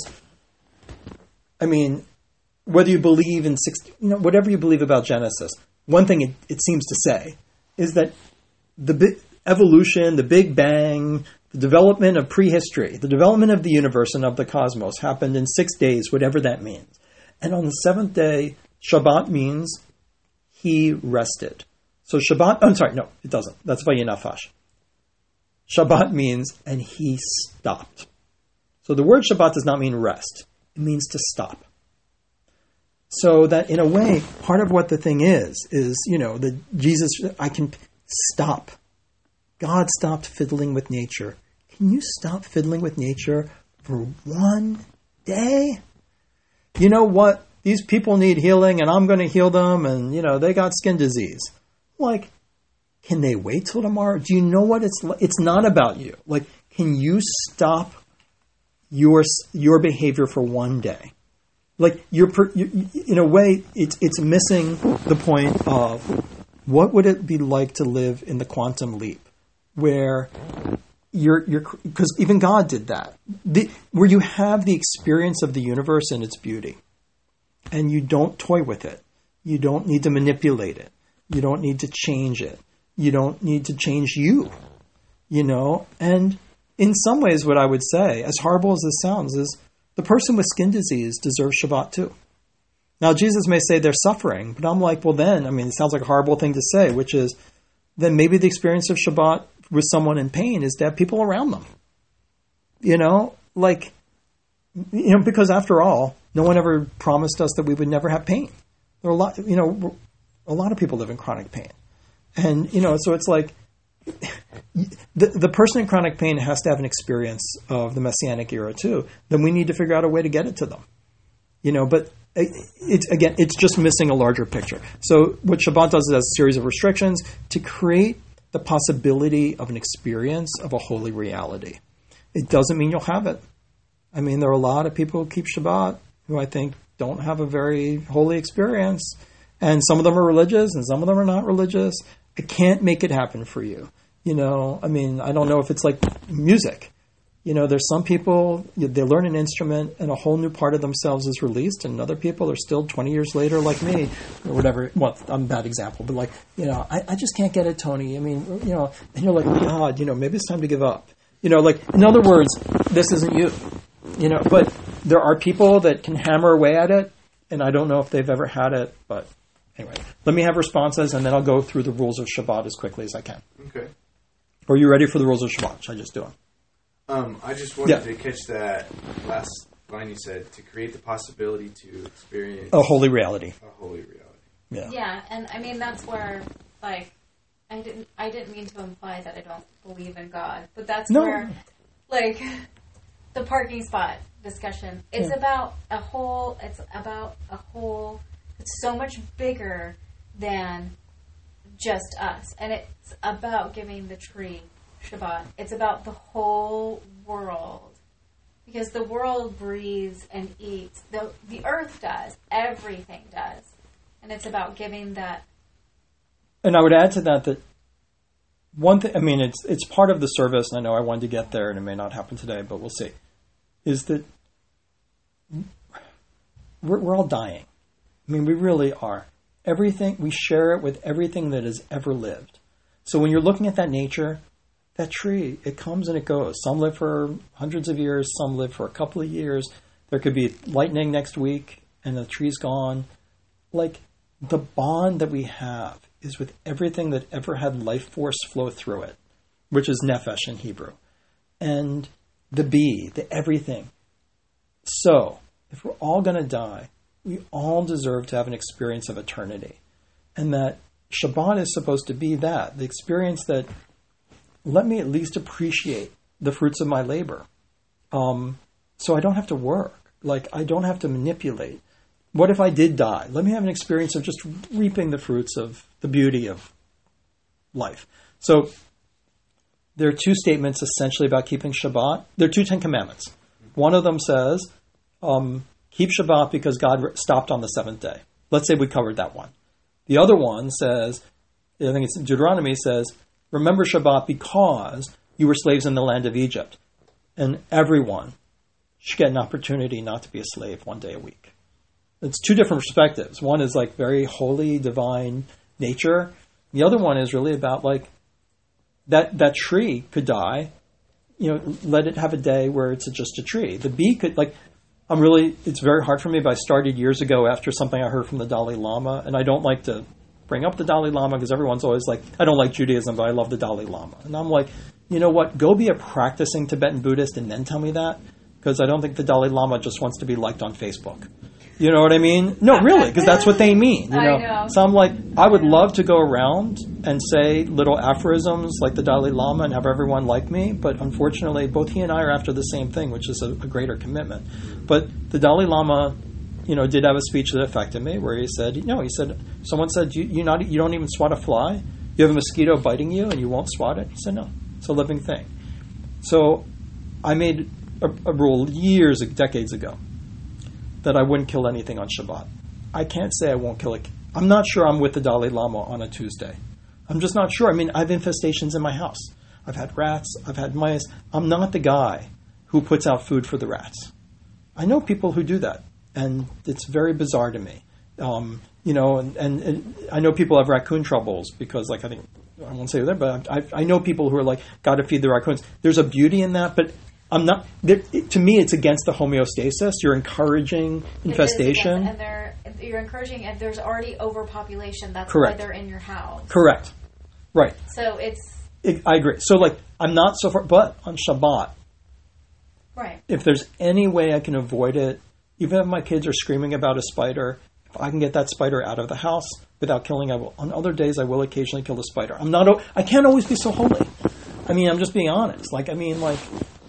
I mean, whether you believe in six, you know, whatever you believe about Genesis, one thing it, it seems to say is that the big evolution, the Big Bang, the development of prehistory, the development of the universe and of the cosmos happened in six days, whatever that means. And on the seventh day, Shabbat means he rested. So Shabbat, I'm sorry, no, it doesn't. That's Vayinafash. Shabbat means, and he stopped. So the word Shabbat does not mean rest. It means to stop. So that in a way, part of what the thing is, is, you know, the Jesus, I can stop. God stopped fiddling with nature. Can you stop fiddling with nature for one day? You know what? These people need healing and I'm going to heal them and, you know, they got skin disease. Like, can they wait till tomorrow? Do you know what it's like? It's not about you. Like, can you stop your your behavior for one day? Like, you're, you, in a way, it's it's missing the point of what would it be like to live in the quantum leap, where you're you're because even God did that, the, where you have the experience of the universe and its beauty, and you don't toy with it, you don't need to manipulate it, you don't need to change it, you don't need to change you, you know. And in some ways, what I would say, as horrible as this sounds, is the person with skin disease deserves Shabbat too. Now, Jesus may say they're suffering, but I'm like, well, then, I mean, it sounds like a horrible thing to say, which is, then maybe the experience of Shabbat with someone in pain is to have people around them. You know, like, you know, because after all, no one ever promised us that we would never have pain. There are a lot, you know, a lot of people live in chronic pain. And, you know, so it's like, the, the person in chronic pain has to have an experience of the Messianic era too. Then we need to figure out a way to get it to them. You know, but it's, again, it's just missing a larger picture. So what Shabbat does is it has a series of restrictions to create the possibility of an experience of a holy reality. It doesn't mean you'll have it. I mean, there are a lot of people who keep Shabbat who I think don't have a very holy experience. And some of them are religious and some of them are not religious. I can't make it happen for you. You know, I mean, I don't know if it's like music. You know, there's some people, they learn an instrument and a whole new part of themselves is released, and other people are still twenty years later like me, or whatever. Well, I'm a bad example, but like, you know, I, I just can't get it, Tony. I mean, you know, and you're like, God, you know, maybe it's time to give up. You know, like, in other words, this isn't you. You know, but there are people that can hammer away at it, and I don't know if they've ever had it, but anyway. Let me have responses, and then I'll go through the rules of Shabbat as quickly as I can. Okay. Are you ready for the rules of Shabbat? Should I just do them? Um, I just wanted Yeah. to catch that last line you said, to create the possibility to experience A holy reality. a holy reality. Yeah. Yeah, and I mean that's where, like, I didn't, I didn't mean to imply that I don't believe in God, but that's No. where, like, the parking spot discussion. It's Yeah. about a whole. It's about a whole. It's so much bigger than just us, and it's about giving the tree Shabbat. It's about the whole world, because the world breathes and eats. The the earth does. Everything does. And it's about giving that. And I would add to that that one thing, I mean, it's it's part of the service, and I know I wanted to get there, and it may not happen today, but we'll see, is that we're, we're all dying. I mean, we really are. Everything, we share it with everything that has ever lived. So when you're looking at that nature, that tree, it comes and it goes. Some live for hundreds of years, some live for a couple of years. There could be lightning next week, and the tree's gone. Like, the bond that we have is with everything that ever had life force flow through it, which is nefesh in Hebrew. And the bee, the everything. So, if we're all going to die, we all deserve to have an experience of eternity. And that Shabbat is supposed to be that, the experience that, let me at least appreciate the fruits of my labor. Um, so I don't have to work. Like, I don't have to manipulate. What if I did die? Let me have an experience of just reaping the fruits of the beauty of life. So there are two statements essentially about keeping Shabbat. There are two Ten Commandments. One of them says, um, keep Shabbat because God stopped on the seventh day. Let's say we covered that one. The other one says, I think it's Deuteronomy, says, remember Shabbat because you were slaves in the land of Egypt. And everyone should get an opportunity not to be a slave one day a week. It's two different perspectives. One is like very holy, divine nature. The other one is really about like that that tree could die. You know, let it have a day where it's just a tree. The bee could like. I'm really. It's very hard for me. But I started years ago after something I heard from the Dalai Lama, and I don't like to bring up the Dalai Lama because everyone's always like, I don't like Judaism, but I love the Dalai Lama. And I'm like, you know what? Go be a practicing Tibetan Buddhist and then tell me that, because I don't think the Dalai Lama just wants to be liked on Facebook. You know what I mean? No, really, because that's what they mean. You know? I know. So I'm like, I would love to go around and say little aphorisms like the Dalai Lama and have everyone like me, but unfortunately, both he and I are after the same thing, which is a, a greater commitment. But the Dalai Lama, you know, did have a speech that affected me, where he said, you know, he said, someone said, you you not you don't even swat a fly. You have a mosquito biting you and you won't swat it. He said, no, it's a living thing. So I made a, a rule years, decades ago, that I wouldn't kill anything on Shabbat. I can't say I won't kill it. I'm not sure I'm with the Dalai Lama on a Tuesday. I'm just not sure. I mean, I have infestations in my house. I've had rats. I've had mice. I'm not the guy who puts out food for the rats. I know people who do that, and it's very bizarre to me. Um, you know, and, and, and I know people have raccoon troubles because, like, I think, I won't say that, but I, I know people who are like, got to feed the raccoons. There's a beauty in that, but I'm not. There, to me, it's against the homeostasis. You're encouraging infestation, against, and they're you're encouraging. And there's already overpopulation. That's Correct. why they're in your house. Correct. Right. So it's. It, I agree. So, like, I'm not so far, but on Shabbat, Right. if there's any way I can avoid it, even if my kids are screaming about a spider, if I can get that spider out of the house without killing, I will. On other days, I will occasionally kill the spider. I'm not. I can't always be so holy. I mean, I'm just being honest. Like, I mean, like.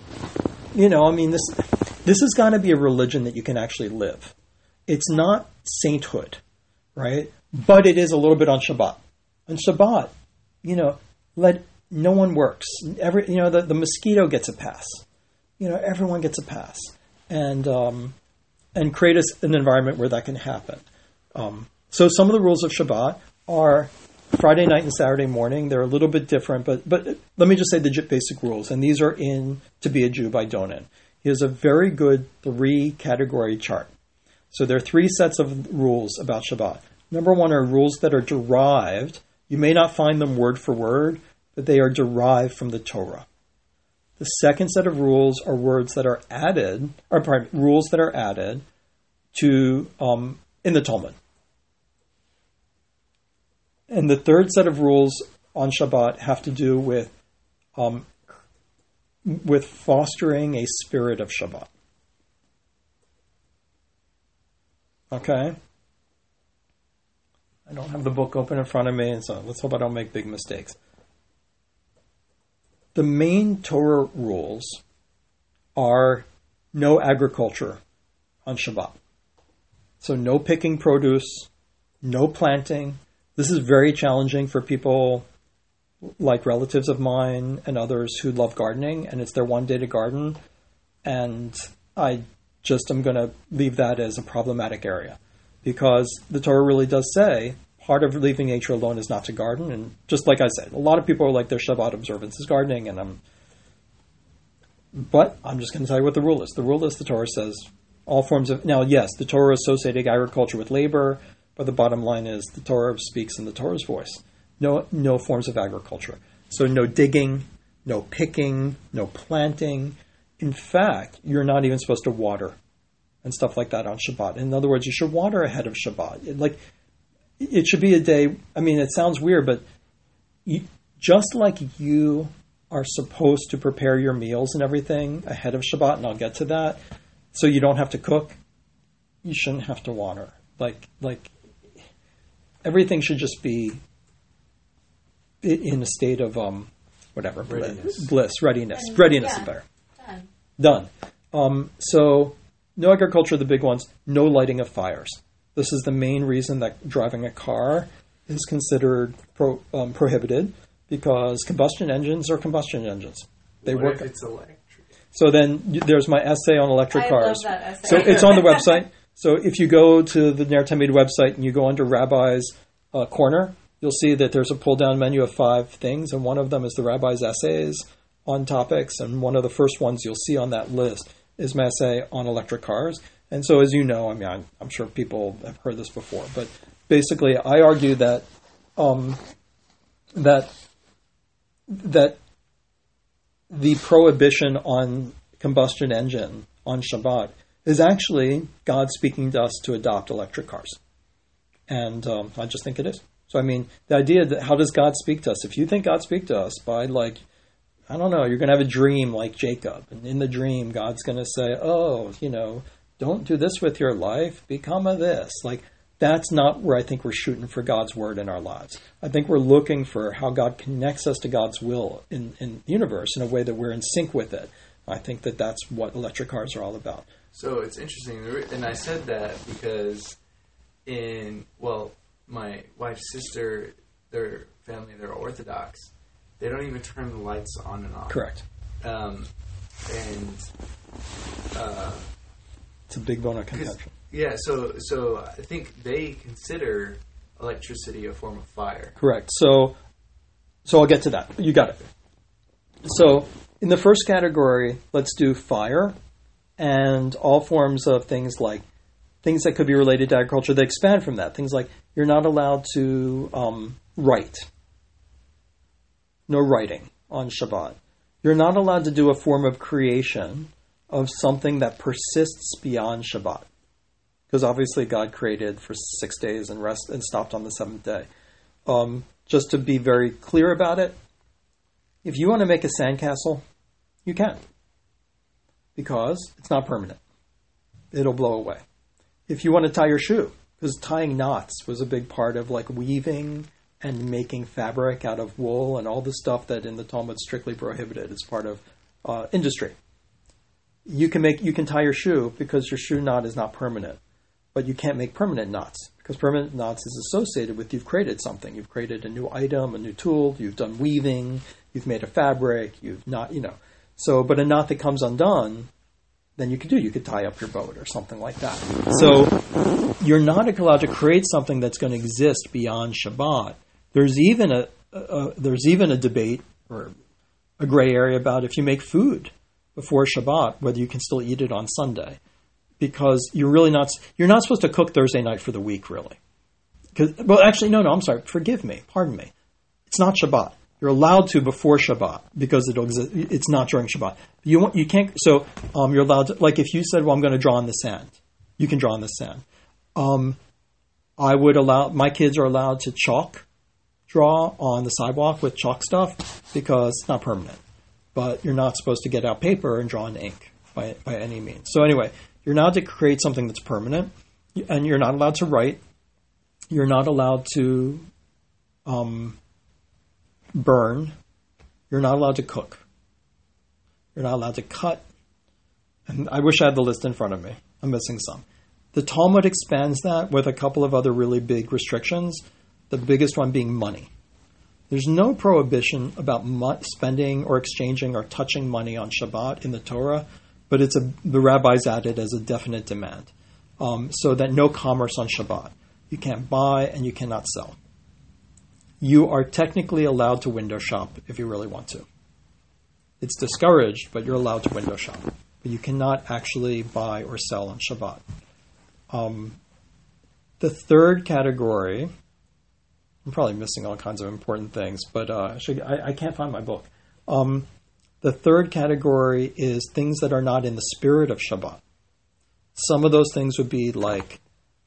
You know, I mean, this this has got to be a religion that you can actually live. It's not sainthood, right? But it is a little bit on Shabbat. On Shabbat, you know, let no one works. Every you know, the, the mosquito gets a pass. You know, everyone gets a pass, and um, and create a, an environment where that can happen. Um, so some of the rules of Shabbat are Friday night and Saturday morning. They're a little bit different, but but let me just say the basic rules. And these are in To Be a Jew by Donin. He has a very good three-category chart. So there are three sets of rules about Shabbat. Number one are rules that are derived. You may not find them word for word, but they are derived from the Torah. The second set of rules are words that are added, or pardon, rules that are added to um, in the Talmud. And the third set of rules on Shabbat have to do with um, with fostering a spirit of Shabbat. Okay? I don't have the book open in front of me, and so let's hope I don't make big mistakes. The main Torah rules are no agriculture on Shabbat. So no picking produce, no planting. This is very challenging for people like relatives of mine and others who love gardening, and it's their one day to garden. And I just am going to leave that as a problematic area because the Torah really does say part of leaving nature alone is not to garden. And just like I said, a lot of people are like their Shabbat observance is gardening, and I'm. But I'm just going to tell you what the rule is. The rule is the Torah says all forms of now. Yes, the Torah associated agriculture with labor. But the bottom line is the Torah speaks in the Torah's voice. No no forms of agriculture. So no digging, no picking, no planting. In fact, you're not even supposed to water and stuff like that on Shabbat. In other words, you should water ahead of Shabbat. It, like, it should be a day, I mean, it sounds weird, but you, just like you are supposed to prepare your meals and everything ahead of Shabbat, and I'll get to that, so you don't have to cook, you shouldn't have to water. Like, like everything should just be in a state of, um, whatever, Readiness. bliss, readiness. And, readiness yeah, is better. Done. Done. Um, so, no agriculture, the big ones, no lighting of fires. This is the main reason that driving a car is considered pro, um, prohibited, because combustion engines are combustion engines. They what work. if it's electric? So then y- there's my essay on electric I cars. love that essay. So it's on the website. So if you go to the Ner Tamid website and you go under Rabbi's uh, corner, you'll see that there's a pull-down menu of five things, and one of them is the Rabbi's essays on topics, and one of the first ones you'll see on that list is my essay on electric cars. And so, as you know, I mean, I'm, I'm sure people have heard this before, but basically, I argue that um, that that the prohibition on combustion engine on Shabbat is actually God speaking to us to adopt electric cars, and um, I just think it is. So, I mean, the idea that how does God speak to us? If you think God speaks to us by, like, I don't know, you're going to have a dream like Jacob, and in the dream, God's going to say, "Oh, you know, don't do this with your life, become a this." Like, that's not where I think we're shooting for God's word in our lives. I think we're looking for how God connects us to God's will in, in the universe in a way that we're in sync with it. I think that that's what electric cars are all about. So it's interesting, and I said that because in, well, my wife's sister, their family, they're Orthodox. They don't even turn the lights on and off. Correct. Um, and uh, it's a big bone of contention. Yeah, so so I think they consider electricity a form of fire. Correct. So, so I'll get to that. You got it. So in the first category, let's do fire and all forms of things like things that could be related to agriculture. They expand from that. Things like you're not allowed to um, write. No writing on Shabbat. You're not allowed to do a form of creation of something that persists beyond Shabbat. Because obviously God created for six days and rest and stopped on the seventh day. Um, just to be very clear about it, if you want to make a sandcastle, you can. Because it's not permanent. It'll blow away. If you want to tie your shoe, because tying knots was a big part of like weaving and making fabric out of wool and all the stuff that in the Talmud strictly prohibited as part of uh, industry. You can make you can tie your shoe because your shoe knot is not permanent, but you can't make permanent knots because permanent knots is associated with you've created something. You've created a new item, a new tool. You've done weaving. You've made a fabric. You've not, you know. So, but a knot that comes undone, then you could do. You could tie up your boat or something like that. So you're not allowed to create something that's going to exist beyond Shabbat. There's even a, a, a there's even a debate or a gray area about if you make food before Shabbat, whether you can still eat it on Sunday, because you're really not you're not supposed to cook Thursday night for the week, really. Well, actually, no, no, I'm sorry. Forgive me, pardon me. It's not Shabbat. You're allowed to before Shabbat because it'll exist. It's not during Shabbat. You want, you can't. So um, you're allowed to. Like if you said, "Well, I'm going to draw in the sand," you can draw in the sand. Um, I would allow my kids are allowed to chalk draw on the sidewalk with chalk stuff because it's not permanent. But you're not supposed to get out paper and draw in ink by by any means. So anyway, you're not to create something that's permanent, and you're not allowed to write. You're not allowed to um, burn. You're not allowed to cook. You're not allowed to cut. And I wish I had the list in front of me. I'm missing some. The Talmud expands that with a couple of other really big restrictions, the biggest one being money. There's no prohibition about mo- spending or exchanging or touching money on Shabbat in the Torah, but it's a, the rabbis added as a definite demand, um, so that no commerce on Shabbat. You can't buy and you cannot sell. You are technically allowed to window shop if you really want to. It's discouraged, but you're allowed to window shop. But you cannot actually buy or sell on Shabbat. Um, the third category, I'm probably missing all kinds of important things, but uh, actually, I, I can't find my book. Um, the third category is things that are not in the spirit of Shabbat. Some of those things would be like,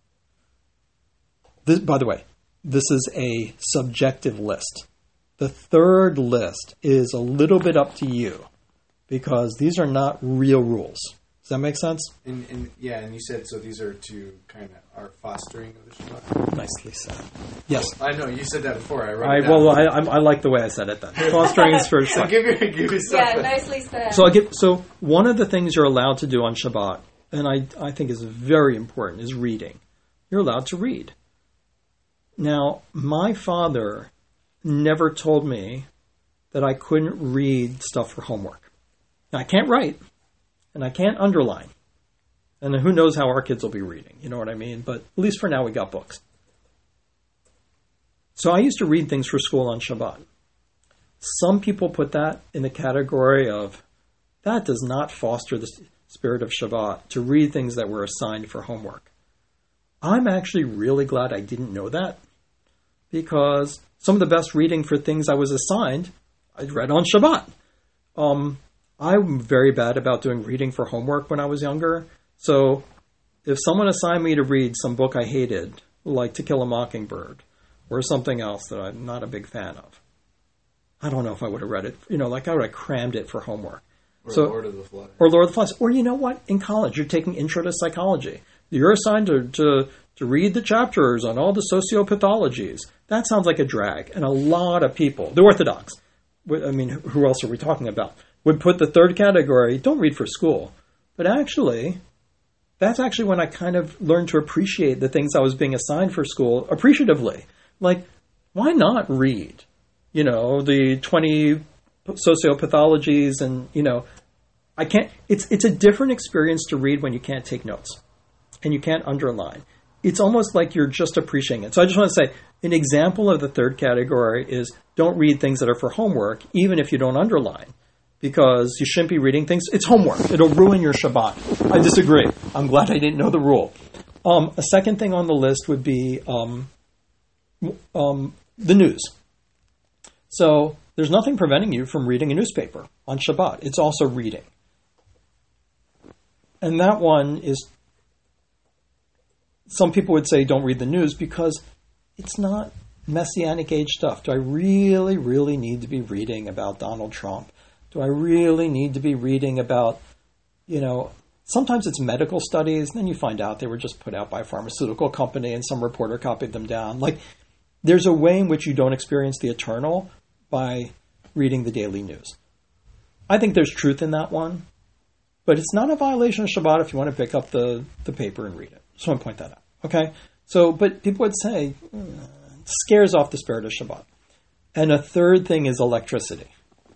this, by the way, this is a subjective list. The third list is a little bit up to you because these are not real rules. Does that make sense? And, and yeah, and you said so these are to kind of our fostering of the Shabbat. Nicely said. Yes. I know you said that before. I wrote I, it down. well, I, I, I like the way I said it then. Fostering is for So give me, give me Yeah, something. nicely said. So I get so one of the things you're allowed to do on Shabbat, and I I think is very important, is reading. You're allowed to read. Now, my father never told me that I couldn't read stuff for homework. Now, I can't write, and I can't underline. And who knows how our kids will be reading, you know what I mean? But at least for now, we got books. So I used to read things for school on Shabbat. Some people put that in the category of, that does not foster the spirit of Shabbat, to read things that were assigned for homework. I'm actually really glad I didn't know that, because some of the best reading for things I was assigned, I read on Shabbat. Um, I'm very bad about doing reading for homework when I was younger. So if someone assigned me to read some book I hated, like To Kill a Mockingbird, or something else that I'm not a big fan of, I don't know if I would have read it. You know, like I would have crammed it for homework. Or so, Lord of the Flies. Or Lord of the Flies. Or you know what? In college, you're taking Intro to Psychology. You're assigned to, to, to read the chapters on all the sociopathologies. That sounds like a drag. And a lot of people, the Orthodox, I mean, who else are we talking about, would put the third category, don't read for school. But actually, that's actually when I kind of learned to appreciate the things I was being assigned for school appreciatively. Like, why not read, you know, the twenty sociopathologies and, you know, I can't, it's it's a different experience to read when you can't take notes and you can't underline. It's almost like you're just appreciating it. So I just want to say, an example of the third category is don't read things that are for homework, even if you don't underline, because you shouldn't be reading things. It's homework. It'll ruin your Shabbat. I disagree. I'm glad I didn't know the rule. Um, a second thing on the list would be um, um, the news. So there's nothing preventing you from reading a newspaper on Shabbat. It's also reading. And that one is, some people would say don't read the news because it's not Messianic age stuff. Do I really, really need to be reading about Donald Trump? Do I really need to be reading about, you know, sometimes it's medical studies, and then you find out they were just put out by a pharmaceutical company and some reporter copied them down. Like, there's a way in which you don't experience the eternal by reading the daily news. I think there's truth in that one, but it's not a violation of Shabbat if you want to pick up the, the paper and read it. Just want to point that out. Okay? So, but people would say, mm, it scares off the spirit of Shabbat. And a third thing is electricity.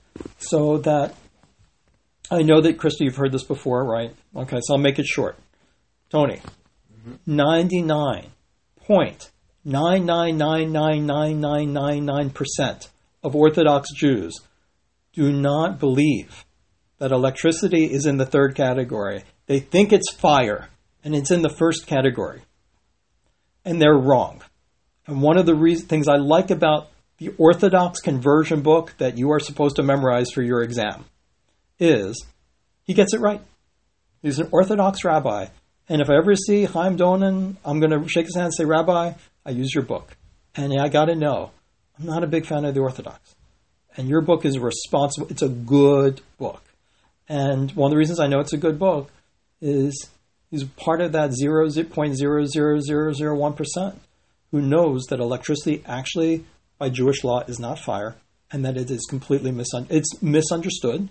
So that, I know that, Krista, you've heard this before, right? Okay, so I'll make it short. Tony, ninety-nine point nine nine nine nine nine nine nine nine percent of Orthodox Jews do not believe that electricity is in the third category. They think it's fire, and it's in the first category. And they're wrong. And one of the re- things I like about the Orthodox conversion book that you are supposed to memorize for your exam is he gets it right. He's an Orthodox rabbi. And if I ever see Chaim Donen, I'm going to shake his hand and say, Rabbi, I use your book. And I got to know, I'm not a big fan of the Orthodox. And your book is responsible. It's a good book. And one of the reasons I know it's a good book is he's part of that zero point zero zero zero zero one percent who knows that electricity actually, by Jewish law, is not fire, and that it is completely misun- it's misunderstood,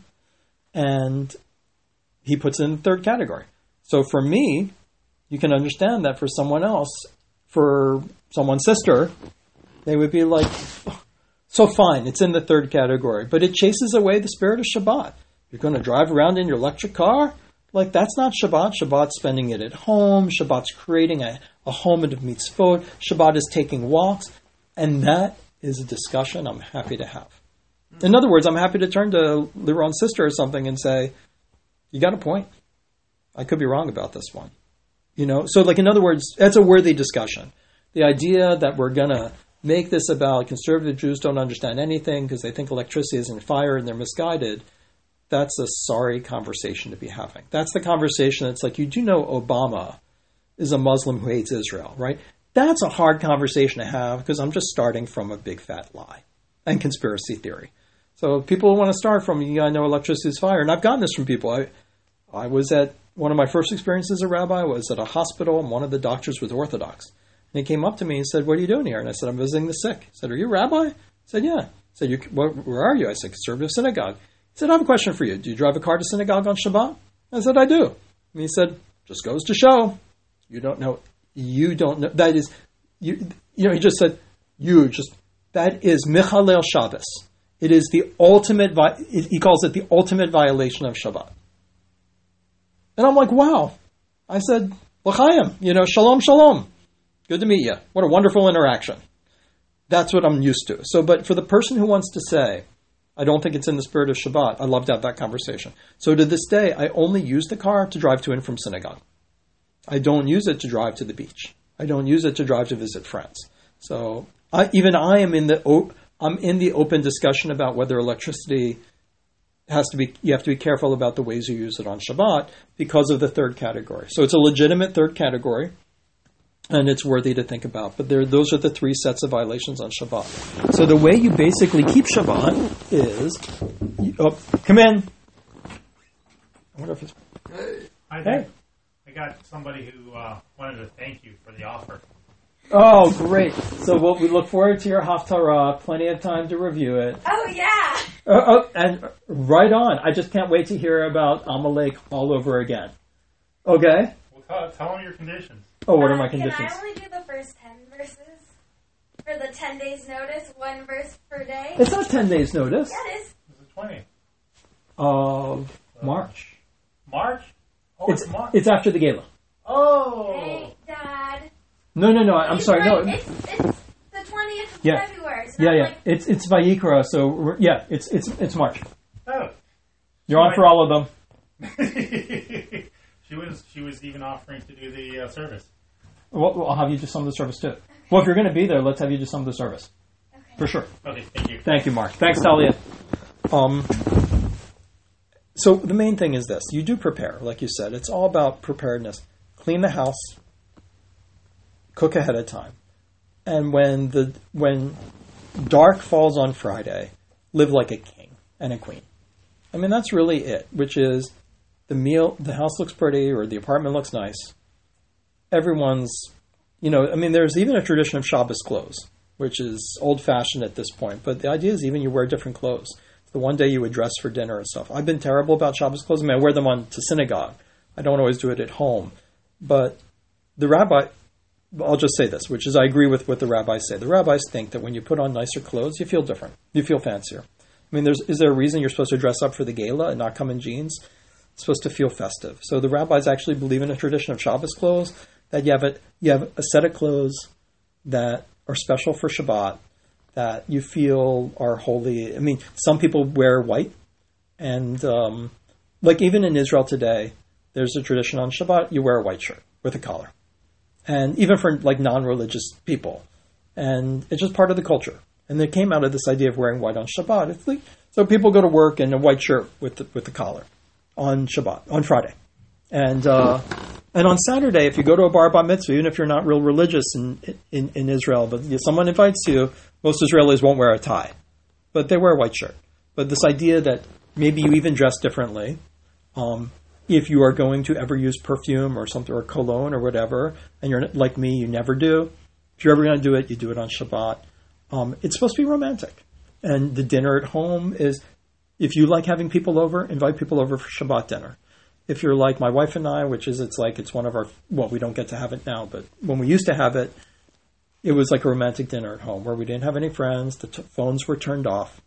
and he puts it in the third category. So for me, you can understand that for someone else, for someone's sister, they would be like, so fine, it's in the third category, but it chases away the spirit of Shabbat. You're going to drive around in your electric car? Like, that's not Shabbat. Shabbat's spending it at home. Shabbat's creating a, a home of mitzvot. Shabbat is taking walks. And that is a discussion I'm happy to have. In other words, I'm happy to turn to Liron's sister or something and say, you got a point. I could be wrong about this one. You know, so like, in other words, that's a worthy discussion. The idea that we're going to make this about conservative Jews don't understand anything because they think electricity isn't fire and they're misguided, that's a sorry conversation to be having. That's the conversation that's like, you do know Obama is a Muslim who hates Israel, right? That's a hard conversation to have because I'm just starting from a big fat lie and conspiracy theory. So people want to start from, you gotta know electricity is fire. And I've gotten this from people. I I was at, one of my first experiences as a rabbi was at a hospital, and one of the doctors was Orthodox. And he came up to me and said, what are you doing here? And I said, I'm visiting the sick. He said, are you a rabbi? I said, yeah. He said, you, where, where are you? I said, conservative synagogue. He said, I have a question for you. Do you drive a car to synagogue on Shabbat? I said, I do. And he said, just goes to show. You don't know. You don't know. That is, you, you know, he just said, you just, that is Michalel Shabbos. It is the ultimate, vi- he calls it the ultimate violation of Shabbat. And I'm like, wow. I said, L'chaim, you know, shalom, shalom. Good to meet you. What a wonderful interaction. That's what I'm used to. So, but for the person who wants to say, I don't think it's in the spirit of Shabbat, I love to have that conversation. So to this day, I only use the car to drive to and from synagogue. I don't use it to drive to the beach. I don't use it to drive to visit friends. So I, even I am in the o- I'm in the open discussion about whether electricity has to be. You have to be careful about the ways you use it on Shabbat because of the third category. So it's a legitimate third category, and it's worthy to think about. But there, those are the three sets of violations on Shabbat. So the way you basically keep Shabbat is, you, oh, come in. I wonder if it's. Hi Hey. there. I got somebody who uh, wanted to thank you for the offer. Oh, great. So we'll, we look forward to your Haftarah. Plenty of time to review it. Oh, yeah. Uh, oh, and right on. I just can't wait to hear about Amalek all over again. Okay? Well, tell, tell them your conditions. Oh, what are Uh, my conditions? Can I only do the first ten verses? For the ten days notice, one verse per day? It's not ten days notice. Yeah, it is. It's the twentieth. Of March. March? Oh, It's it's March. it's after the gala. Oh! Hey, Dad. No, no, no. I'm It's sorry. like- No. It's, it's the twentieth of Yeah. February. It's Yeah, not yeah. like It's it's Vayikra. So we're- yeah, it's it's it's March. Oh. You're on for all of them. she was she was even offering to do the uh, service. Well, well, I'll have you do some of the service too. Well, if you're going to be there, let's have you do some of the service Okay. for sure. Okay, thank you. Thank you, Mark. Thanks, Talia. Um, so the main thing is this. You do prepare, like you said. It's all about preparedness. Clean the house. Cook ahead of time. And when the when dark falls on Friday, live like a king and a queen. I mean, that's really it, which is the meal, the house looks pretty or the apartment looks nice. Everyone's, you know, I mean, there's even a tradition of Shabbos clothes, which is old-fashioned at this point. But the idea is even you wear different clothes. The one day you would dress for dinner and stuff. I've been terrible about Shabbos clothes. I mean, I wear them on to synagogue. I don't always do it at home. But the rabbi, I'll just say this, which is I agree with what the rabbis say. The rabbis think that when you put on nicer clothes, you feel different. You feel fancier. I mean, there's, is there a reason you're supposed to dress up for the gala and not come in jeans? It's supposed to feel festive. So the rabbis actually believe in a tradition of Shabbos clothes, that you have a, you have a set of clothes that are special for Shabbat, that you feel are holy. I mean, some people wear white, and um, like even in Israel today, there's a tradition on Shabbat, you wear a white shirt with a collar. And even for like non-religious people. And it's just part of the culture. And it came out of this idea of wearing white on Shabbat. It's like, so people go to work in a white shirt with the, with the collar on Shabbat, on Friday. And uh, and on Saturday, if you go to a bar bat mitzvah, even if you're not real religious in, in, in Israel, but if someone invites you, most Israelis won't wear a tie. But they wear a white shirt. But this idea that maybe you even dress differently, um, if you are going to ever use perfume or something, or cologne or whatever, and you're like me, you never do. If you're ever going to do it, you do it on Shabbat. Um, it's supposed to be romantic. And the dinner at home is, if you like having people over, invite people over for Shabbat dinner. If you're like my wife and I, which is, it's like, it's one of our, well, we don't get to have it now, but when we used to have it, it was like a romantic dinner at home where we didn't have any friends, the t- phones were turned off,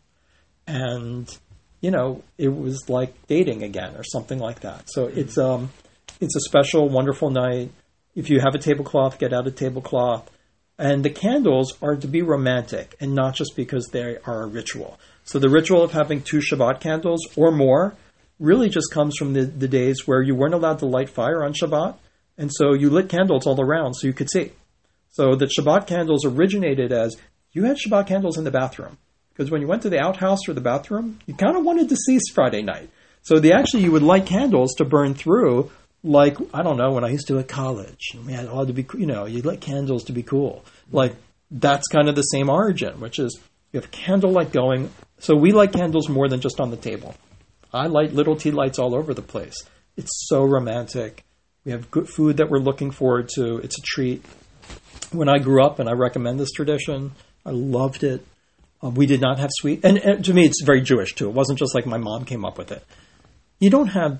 and, you know, it was like dating again or something like that. So it's um, it's a special, wonderful night. If you have a tablecloth, get out a tablecloth. And the candles are to be romantic and not just because they are a ritual. So the ritual of having two Shabbat candles or more really just comes from the, the days where you weren't allowed to light fire on Shabbat. And so you lit candles all around so you could see. So the Shabbat candles originated as you had Shabbat candles in the bathroom. Because when you went to the outhouse or the bathroom, you kind of wanted to see Friday night. So the actually you would light candles to burn through, like, I don't know, when I used to at college. Man, it ought to be, you know, you'd light candles to be cool. Like, that's kind of the same origin, which is you have candlelight going. So we light candles more than just on the table. I light little tea lights all over the place. It's so romantic. We have good food that we're looking forward to. It's a treat. When I grew up, and I recommend this tradition, I loved it. Um, we did not have sweet. And, and to me, it's very Jewish, too. It wasn't just like my mom came up with it. You don't have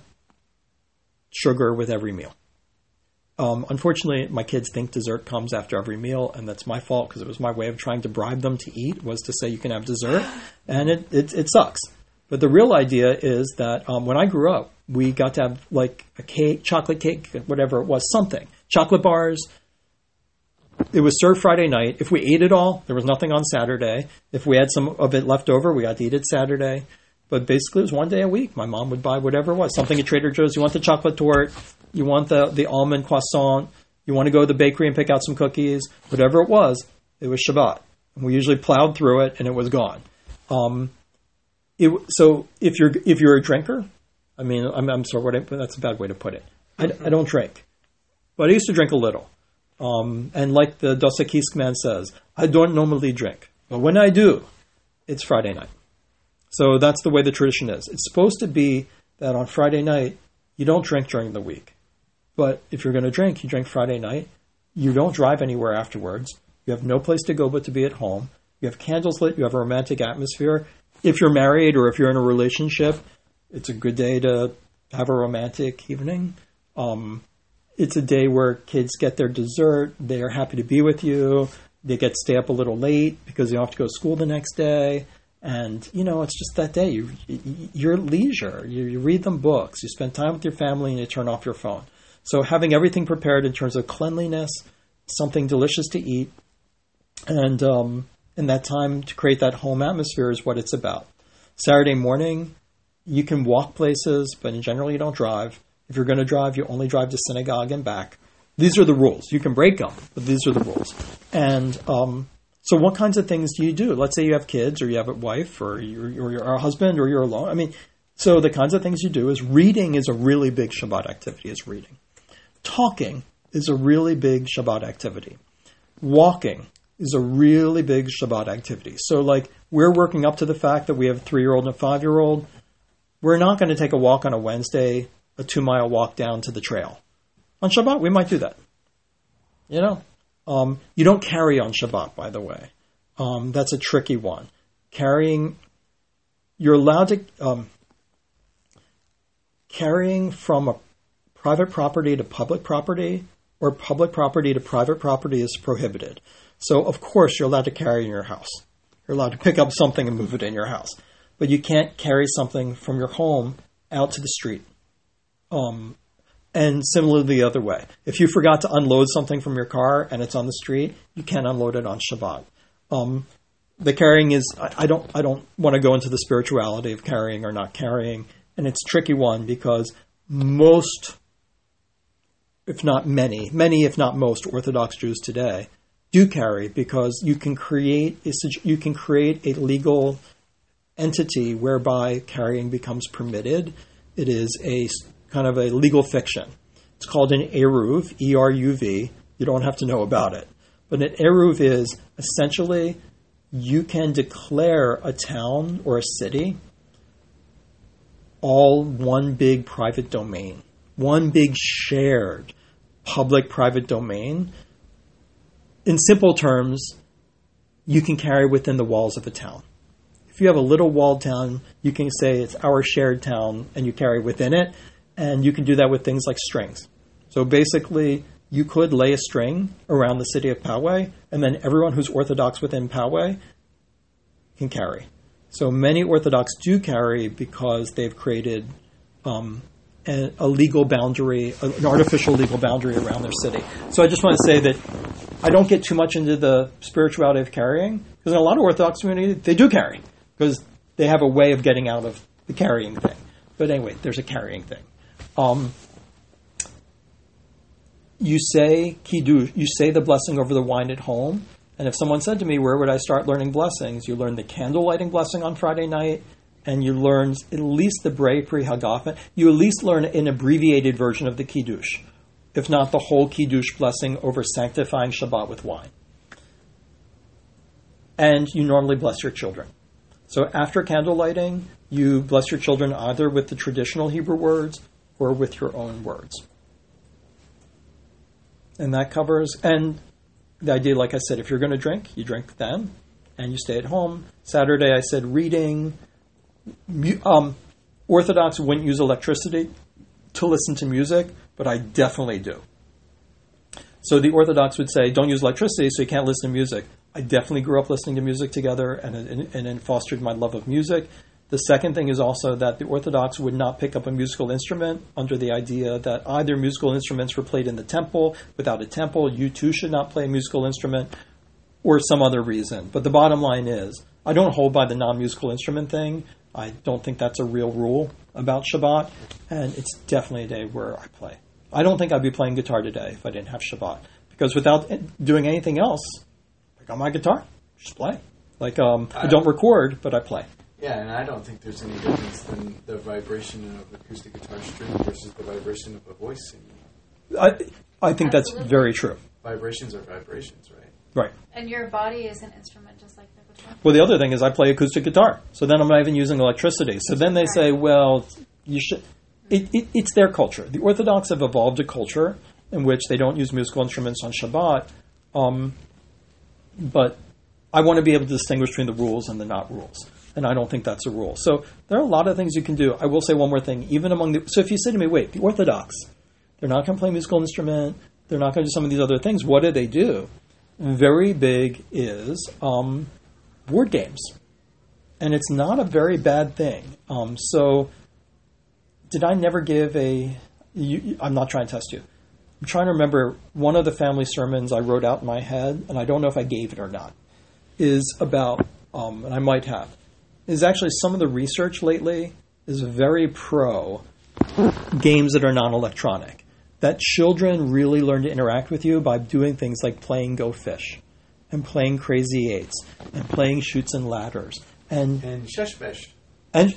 sugar with every meal. Um, unfortunately, my kids think dessert comes after every meal, and that's my fault because it was my way of trying to bribe them to eat, was to say you can have dessert, and it, it, it sucks. But the real idea is that um, when I grew up, we got to have like a cake, chocolate cake, whatever it was, something. Chocolate bars. It was served Friday night. If we ate it all, there was nothing on Saturday. If we had some of it left over, we got to eat it Saturday. But basically, it was one day a week. My mom would buy whatever it was. Something at Trader Joe's. You want the chocolate torte. You want the, the almond croissant. You want to go to the bakery and pick out some cookies. Whatever it was, it was Shabbat. And we usually plowed through it, and it was gone. Um, it, so if you're if you're a drinker, I mean, I'm, I'm sorry, what I, that's a bad way to put it. I, I don't drink. But I used to drink a little. Um, and like the Dos Equis man says, I don't normally drink. But when I do, it's Friday night. So that's the way the tradition is. It's supposed to be that on Friday night, you don't drink during the week. But if you're going to drink, you drink Friday night. You don't drive anywhere afterwards. You have no place to go but to be at home. You have candles lit. You have a romantic atmosphere. If you're married or if you're in a relationship, it's a good day to have a romantic evening. Um, it's a day where kids get their dessert. They are happy to be with you. They get to stay up a little late because they don't have to go to school the next day. And, you know, it's just that day. You, you're at leisure. You, you read them books. You spend time with your family and you turn off your phone. So having everything prepared in terms of cleanliness, something delicious to eat, and um, in that time to create that home atmosphere is what it's about. Saturday morning, you can walk places, but in general you don't drive. If you're going to drive, you only drive to synagogue and back. These are the rules. You can break them, but these are the rules. And um, so what kinds of things do you do? Let's say you have kids or you have a wife or you're, or you're a husband or you're alone. I mean, so the kinds of things you do is reading is a really big Shabbat activity, is reading. Talking is a really big Shabbat activity. Walking is a really big Shabbat activity. So like we're working up to the fact that we have a three-year-old and a five-year-old. We're not going to take a walk on a Wednesday, a two-mile walk down to the trail. On Shabbat, we might do that. You know? Um, you don't carry on Shabbat, by the way. Um, that's a tricky one. Carrying, you're allowed to, um, carrying from a private property to public property or public property to private property is prohibited. So, of course, you're allowed to carry in your house. You're allowed to pick up something and move it in your house. But you can't carry something from your home out to the street. Um, and similarly the other way. If you forgot to unload something from your car and it's on the street, you can't unload it on Shabbat. Um, the carrying is, I, I don't I don't want to go into the spirituality of carrying or not carrying. And it's a tricky one because most, if not many, many if not most Orthodox Jews today do carry because you can create a, you can create a legal entity whereby carrying becomes permitted. It is a kind of a legal fiction. It's called an Eruv, E R U V. You don't have to know about it. But an Eruv is essentially you can declare a town or a city all one big private domain, one big shared public-private domain. In simple terms, you can carry within the walls of a town. If you have a little walled town, you can say it's our shared town and you carry within it. And you can do that with things like strings. So basically, you could lay a string around the city of Poway, and then everyone who's Orthodox within Poway can carry. So many Orthodox do carry because they've created um, a, a legal boundary, an artificial legal boundary around their city. So I just want to say that I don't get too much into the spirituality of carrying, because in a lot of Orthodox communities, they do carry, because they have a way of getting out of the carrying thing. But anyway, there's a carrying thing. Um, you say kiddush, you say the blessing over the wine at home. And if someone said to me, where would I start learning blessings? You learn the candle lighting blessing on Friday night, and you learn at least the Brei Pri Hagafen, you at least learn an abbreviated version of the Kiddush, if not the whole Kiddush blessing over sanctifying Shabbat with wine. And you normally bless your children. So after candle lighting, you bless your children either with the traditional Hebrew words or with your own words. And that covers, and the idea, like I said, if you're going to drink, you drink then, and you stay at home. Saturday, I said reading. Um, Orthodox wouldn't use electricity to listen to music, but I definitely do. So the Orthodox would say, don't use electricity, so you can't listen to music. I definitely grew up listening to music together, and, and, and it fostered my love of music. The second thing is also that the Orthodox would not pick up a musical instrument under the idea that either musical instruments were played in the temple. Without a temple, you too should not play a musical instrument, or some other reason. But the bottom line is, I don't hold by the non-musical instrument thing. I don't think that's a real rule about Shabbat, and it's definitely a day where I play. I don't think I'd be playing guitar today if I didn't have Shabbat, because without doing anything else, I got my guitar, just play. Like, um, I don't record, but I play. Yeah, and I don't think there's any difference than the vibration of acoustic guitar string versus the vibration of a voice singing. I I think Absolutely. that's very true. Vibrations are vibrations, right? Right. And your body is an instrument just like the guitar. Well, the other thing is I play acoustic guitar, so then I'm not even using electricity. So then they say, well, you should. It, it, it's their culture. The Orthodox have evolved a culture in which they don't use musical instruments on Shabbat, um, but I want to be able to distinguish between the rules and the not rules. And I don't think that's a rule. So there are a lot of things you can do. I will say one more thing. Even among the so if you say to me, wait, the Orthodox, they're not going to play a musical instrument. They're not going to do some of these other things. What do they do? Very big is um, board games. And it's not a very bad thing. Um, so did I never give a... You, I'm not trying to test you. I'm trying to remember one of the family sermons I wrote out in my head, and I don't know if I gave it or not, is about, um, and I might have, is actually some of the research lately is very pro games that are non-electronic. That children really learn to interact with you by doing things like playing Go Fish and playing Crazy Eights and playing Chutes and Ladders. And And Sheshbesh. and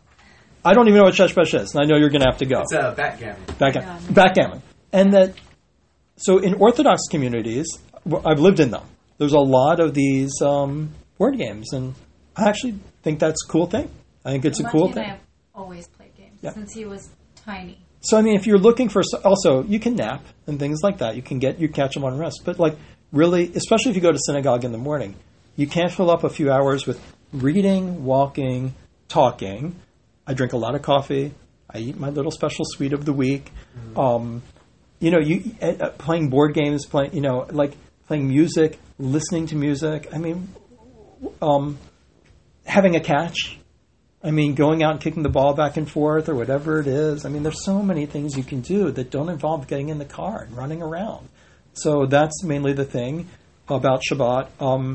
I don't even know what Sheshbesh is, and I know you're going to have to go. It's a backgammon. Backgammon. Backgammon. And that, so in Orthodox communities, well, I've lived in them. There's a lot of these um, board games, and I actually think that's a cool thing. I think it's a Lucky cool and thing. I have always played games Yeah. since he was tiny. So, I mean, if you're looking for, also, you can nap and things like that. You can get, you catch them on rest. But, like, really, especially if you go to synagogue in the morning, you can't fill up a few hours with reading, walking, talking. I drink a lot of coffee. I eat my little special sweet of the week. Mm-hmm. Um, you know, you uh, playing board games, playing, you know, like playing music, listening to music. I mean, um, having a catch. I mean, going out and kicking the ball back and forth or whatever it is. I mean, there's so many things you can do that don't involve getting in the car and running around. So that's mainly the thing about Shabbat. Um,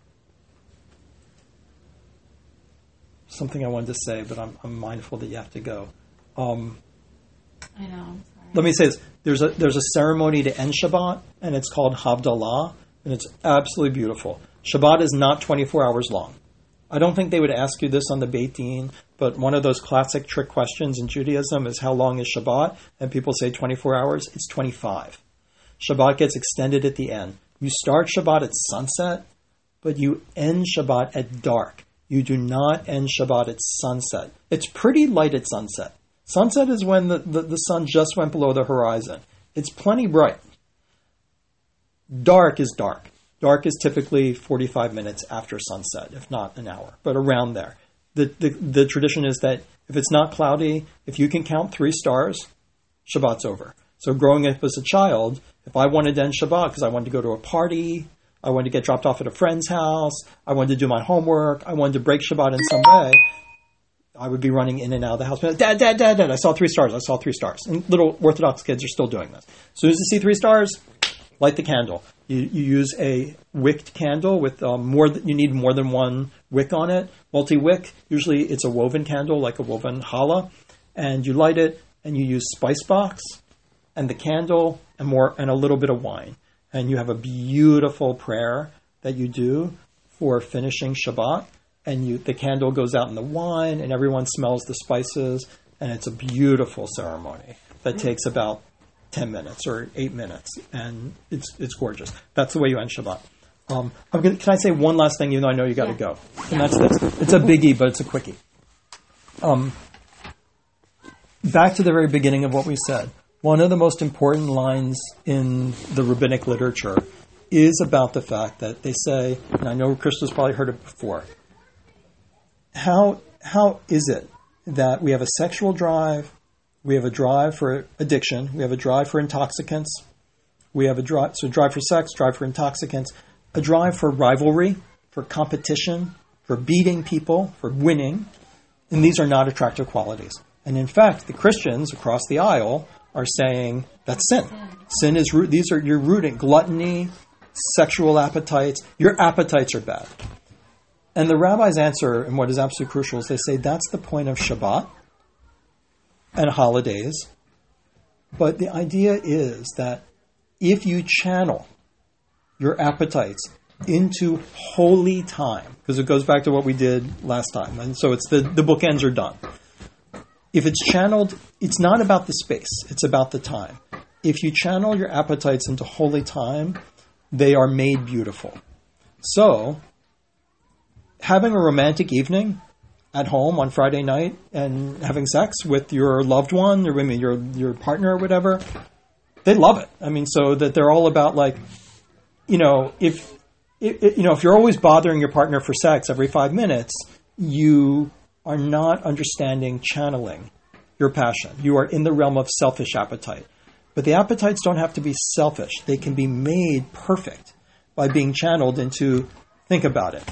something I wanted to say, but I'm, I'm mindful that you have to go. Um, I know. I'm sorry. let me say this. There's a, there's a ceremony to end Shabbat, and it's called Havdalah, and it's absolutely beautiful. Shabbat is not twenty-four hours long. I don't think they would ask you this on the Beit Din, but one of those classic trick questions in Judaism is how long is Shabbat? And people say twenty-four hours. It's twenty-five. Shabbat gets extended at the end. You start Shabbat at sunset, but you end Shabbat at dark. You do not end Shabbat at sunset. It's pretty light at sunset. Sunset is when the, the, the sun just went below the horizon. It's plenty bright. Dark is dark. Dark is typically forty-five minutes after sunset, if not an hour, but around there. The, the the tradition is that if it's not cloudy, if you can count three stars, Shabbat's over. So growing up as a child, if I wanted to end Shabbat because I wanted to go to a party, I wanted to get dropped off at a friend's house, I wanted to do my homework, I wanted to break Shabbat in some way, I would be running in and out of the house. Dad, dad, dad, dad, I saw three stars, I saw three stars. And little Orthodox kids are still doing this. As soon as you see three stars, light the candle. You, you use a wicked candle with um, more. Th- you need more than one wick on it. Multi-wick. Usually it's a woven candle, like a woven challah, and you light it, and you use spice box, and the candle, and more, and a little bit of wine, and you have a beautiful prayer that you do for finishing Shabbat. and you the candle goes out in the wine, and everyone smells the spices, and it's a beautiful ceremony that takes about ten minutes or eight minutes, and it's it's gorgeous. That's the way you end Shabbat. Um, I'm gonna, can I say one last thing, even though I know you got to Yeah. go? And that's this. It's a biggie, but it's a quickie. Um, back to the very beginning of what we said. One of the most important lines in the rabbinic literature is about the fact that they say, and I know Krishna's probably heard it before, how how is it that we have a sexual drive, we have a drive for addiction, we have a drive for intoxicants, we have a drive, so drive for sex, drive for intoxicants, a drive for rivalry, for competition, for beating people, for winning, and these are not attractive qualities. And in fact, the Christians across the aisle are saying that's sin. Sin is root. These are you're rooting gluttony, sexual appetites. Your appetites are bad. And the rabbis answer, and what is absolutely crucial, is they say that's the point of Shabbat and holidays. But the idea is that if you channel your appetites into holy time, because it goes back to what we did last time, and so it's the, the bookends are done. If it's channeled, it's not about the space, it's about the time. If you channel your appetites into holy time, they are made beautiful. So, having a romantic evening at home on Friday night and having sex with your loved one, or I mean, your your partner or whatever, they love it. I mean, so that they're all about like, you know, if, if you know, if you're always bothering your partner for sex every five minutes, you are not understanding channeling your passion. You are in the realm of selfish appetite. But the appetites don't have to be selfish. They can be made perfect by being channeled into, think about it.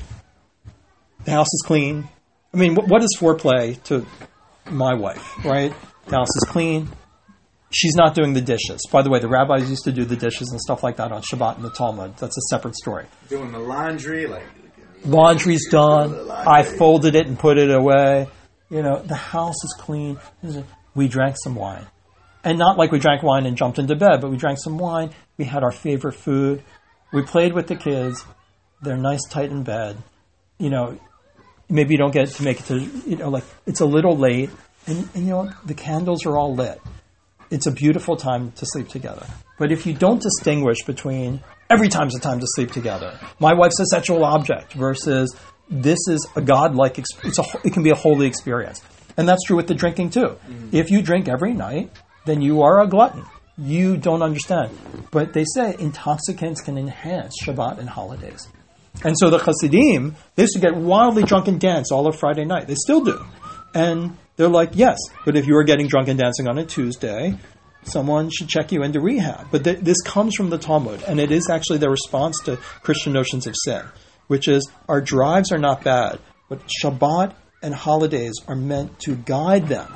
The house is clean. I mean, what, what is foreplay to my wife, right? The house is clean. She's not doing the dishes. By the way, the rabbis used to do the dishes and stuff like that on Shabbat in the Talmud. That's a separate story. Doing the laundry, like... Laundry's done. I folded it and put it away. You know, the house is clean. We drank some wine. And not like we drank wine and jumped into bed, but we drank some wine. We had our favorite food. We played with the kids. They're nice, tight in bed. You know, maybe you don't get to make it to, you know, like, it's a little late. And, and you know, the candles are all lit. It's a beautiful time to sleep together. But if you don't distinguish between every time's a time to sleep together, my wife's a sexual object versus this is a God-like, it's a, it can be a holy experience. And that's true with the drinking too. Mm. If you drink every night, then you are a glutton. You don't understand. But they say intoxicants can enhance Shabbat and holidays. And so the Hasidim, they used to get wildly drunk and dance all of Friday night. They still do. And they're like, yes, but if you are getting drunk and dancing on a Tuesday, someone should check you into rehab. But th- this comes from the Talmud, and it is actually their response to Christian notions of sin, which is our drives are not bad, but Shabbat and holidays are meant to guide them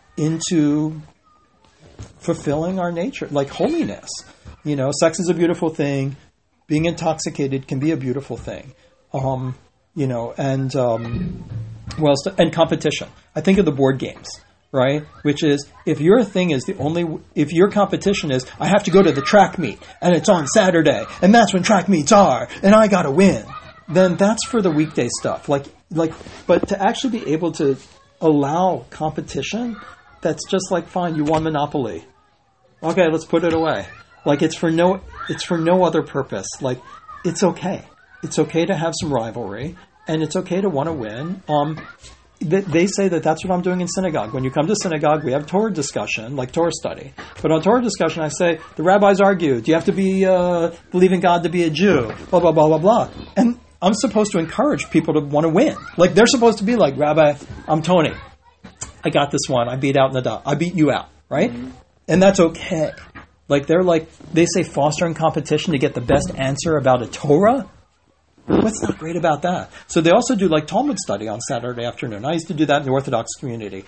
into fulfilling our nature, like holiness. You know, sex is a beautiful thing. Being intoxicated can be a beautiful thing. Um, you know, and um, well, and competition. I think of the board games, right? Which is, if your thing is the only, if your competition is, I have to go to the track meet, and it's on Saturday, and that's when track meets are, and I gotta win, then that's for the weekday stuff. Like, like, but to actually be able to allow competition, that's just like, fine, you won Monopoly. Okay, let's put it away. Like, it's for no, it's for no other purpose. Like, it's okay. It's okay to have some rivalry, and it's okay to want to win. Um, they, they say that that's what I'm doing in synagogue. When you come to synagogue, we have Torah discussion, like Torah study. But on Torah discussion, I say, the rabbis argue, do you have to be, uh, believe in God to be a Jew? Blah, blah, blah, blah, blah. And I'm supposed to encourage people to want to win. Like, they're supposed to be like, Rabbi, I'm Tony. I got this one. I beat out Nadav. I beat you out, right? Mm-hmm. And that's okay. Like, they're like, they say fostering competition to get the best answer about a Torah? What's not great about that? So they also do like Talmud study on Saturday afternoon. I used to do that in the Orthodox community.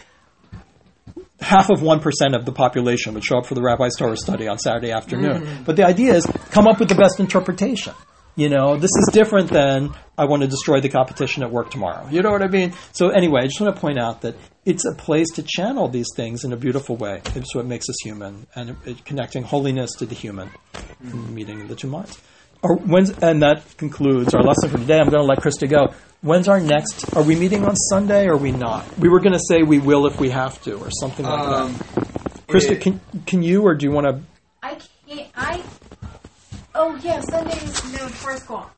Half of one percent of the population would show up for the rabbi's Torah study on Saturday afternoon. Mm. But the idea is, come up with the best interpretation. You know, this is different than, I want to destroy the competition at work tomorrow. You know what I mean? So anyway, I just want to point out that it's a place to channel these things in a beautiful way. It's what makes us human, and it, it, connecting holiness to the human, mm. and meeting the two minds. Or when's, and that concludes our lesson for today. I'm going to let Krista go. When's our next? Are we meeting on Sunday or are we not? We were going to say we will if we have to, or something like Um, that. Krista, it- can can you, or do you want to? I can't. I. Oh yeah, Sundays no before school.